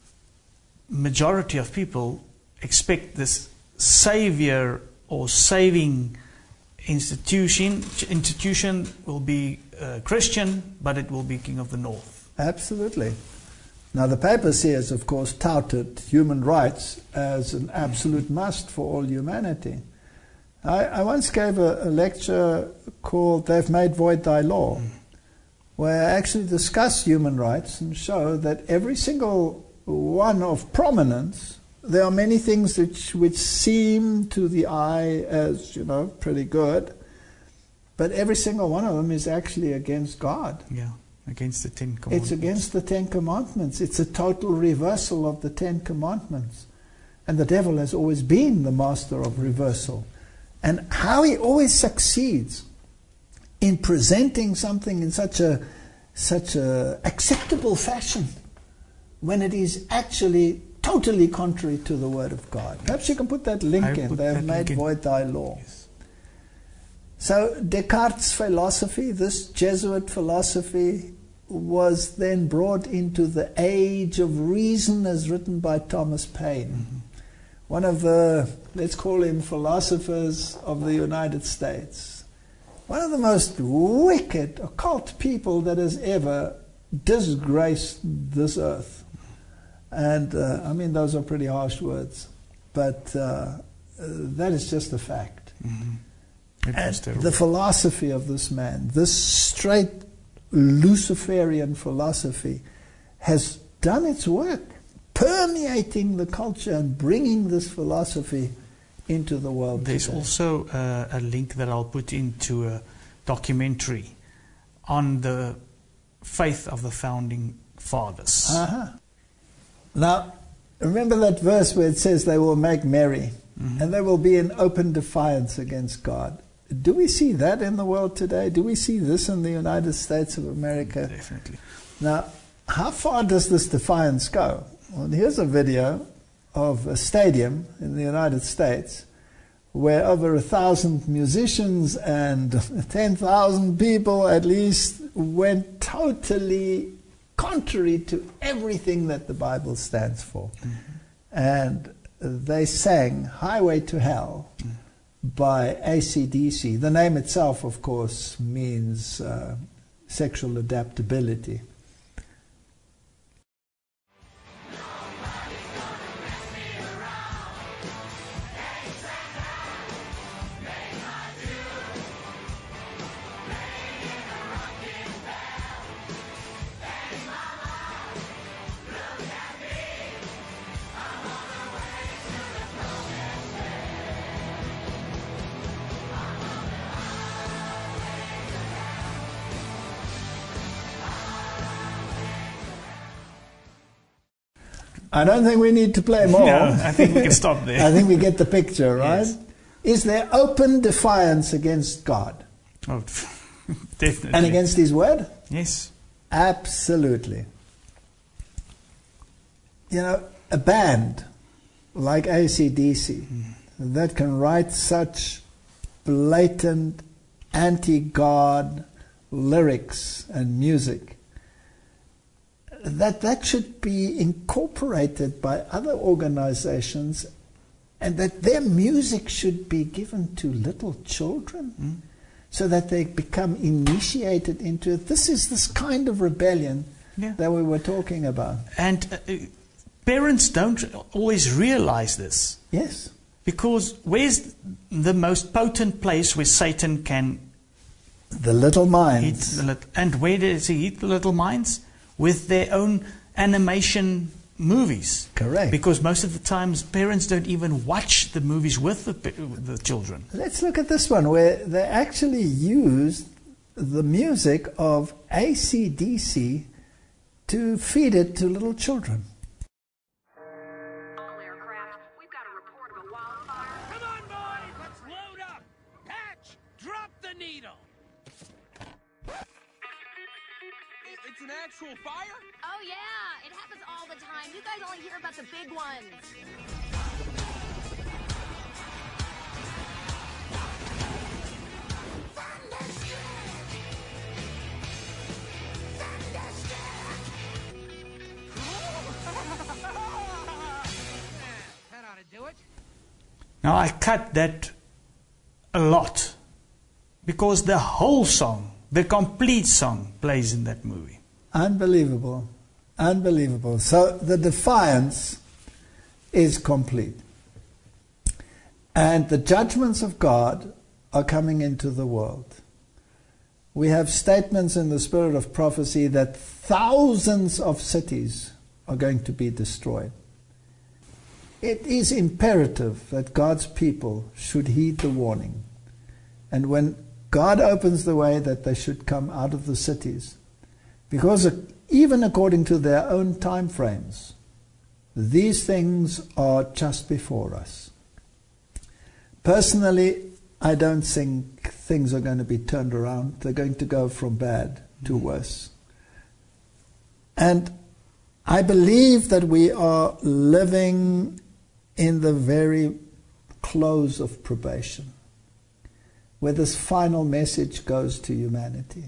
majority of people expect this savior or saving institution institution will be uh, Christian, but it will be King of the North. Absolutely. Now the papacy has, of course, touted human rights as an absolute must for all humanity. I, I once gave a, a lecture called "They've Made Void Thy Law," mm. where I actually discuss human rights and show that every single one of prominence, there are many things which, which seem to the eye as, you know, pretty good, but every single one of them is actually against God. Yeah, against the Ten Commandments. It's against the Ten Commandments. It's a total reversal of the Ten Commandments. And the devil has always been the master of reversal. And how he always succeeds in presenting something in such a such a acceptable fashion when it is actually totally contrary to the word of God. Perhaps you can put that link I in. They have made void thy law. Yes. So Descartes' philosophy, this Jesuit philosophy, was then brought into the age of reason as written by Thomas Paine. Mm-hmm. One of the, let's call him, philosophers of the United States. One of the most wicked, occult people that has ever disgraced this earth. And, uh, I mean, those are pretty harsh words. But uh, that is just a fact. Mm-hmm. And the philosophy of this man, this straight Luciferian philosophy, has done its work, permeating the culture and bringing this philosophy into the world. There's today. also uh, a link that I'll put into a documentary on the faith of the founding fathers. Uh-huh. Now, remember that verse where it says they will make merry, mm-hmm. and they will be in open defiance against God. Do we see that in the world today? Do we see this in the United States of America? Definitely. Now, how far does this defiance go? Well, here's a video of a stadium in the United States where over a thousand musicians and ten thousand people at least went totally contrary to everything that the Bible stands for. Mm-hmm. And they sang Highway to Hell mm. by A C D C. The name itself, of course, means uh, sexual adaptability. I don't think we need to play more. No, I think we can stop there. I think we get the picture, right? Yes. Is there open defiance against God? Oh, definitely. And against His word? Yes. Absolutely. You know, a band like A C D C mm. that can write such blatant anti-God lyrics and music, that that should be incorporated by other organizations, and that their music should be given to little children mm. so that they become initiated into it. This is this kind of rebellion yeah. that we were talking about. And uh, parents don't always realize this. Yes. Because where's the most potent place where Satan can The little minds. Hit the lit- and where does he hit the little minds? With their own animation movies. Correct. Because most of the times parents don't even watch the movies with the, the children. Let's look at this one where they actually used the music of A C D C to feed it to little children. All aircraft, we've got a report of a wildfire. Come on, boys, let's load up. Patch, drop the needle. It's an actual fire? Oh yeah, it happens all the time. You guys only hear about the big ones. That ought to do it. Now I cut that a lot because the whole song, the complete song, plays in that movie. Unbelievable. Unbelievable. So the defiance is complete. And the judgments of God are coming into the world. We have statements in the spirit of prophecy that thousands of cities are going to be destroyed. It is imperative that God's people should heed the warning. And when God opens the way that they should come out of the cities, because even according to their own time frames, these things are just before us. Personally, I don't think things are going to be turned around. They're going to go from bad to worse. And I believe that we are living in the very close of probation, where this final message goes to humanity.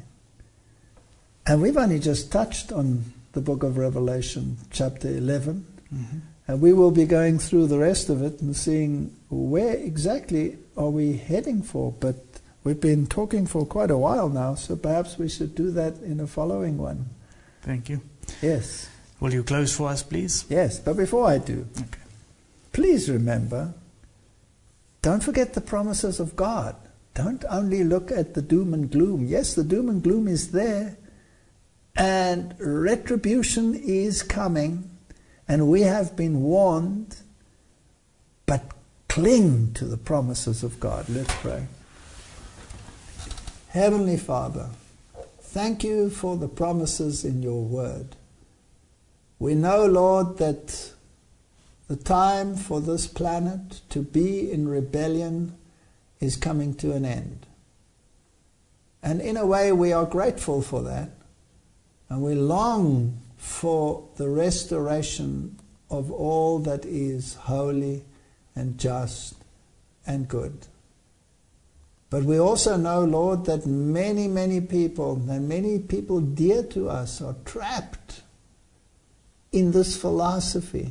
And we've only just touched on the book of Revelation, chapter eleven. Mm-hmm. And we will be going through the rest of it and seeing where exactly are we heading for. But we've been talking for quite a while now, so perhaps we should do that in a following one. Thank you. Yes. Will you close for us, please? Yes, but before I do, okay. Please remember, don't forget the promises of God. Don't only look at the doom and gloom. Yes, the doom and gloom is there, and retribution is coming, and we have been warned, but cling to the promises of God. Let's pray. Heavenly Father, thank you for the promises in your word. We know, Lord, that the time for this planet to be in rebellion is coming to an end. And in a way we are grateful for that, and we long for the restoration of all that is holy and just and good. But we also know, Lord, that many, many people, and many people dear to us, are trapped in this philosophy.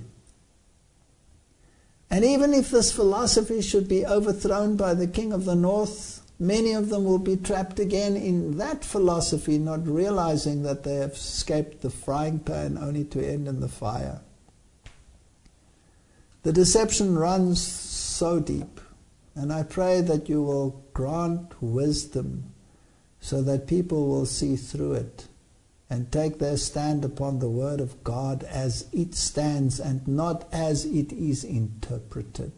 And even if this philosophy should be overthrown by the king of the north, many of them will be trapped again in that philosophy, not realizing that they have escaped the frying pan only to end in the fire. The deception runs so deep, and I pray that you will grant wisdom so that people will see through it and take their stand upon the word of God as it stands and not as it is interpreted.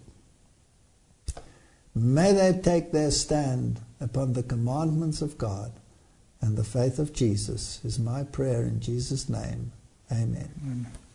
May they take their stand upon the commandments of God and the faith of Jesus is my prayer in Jesus' name. Amen. Amen.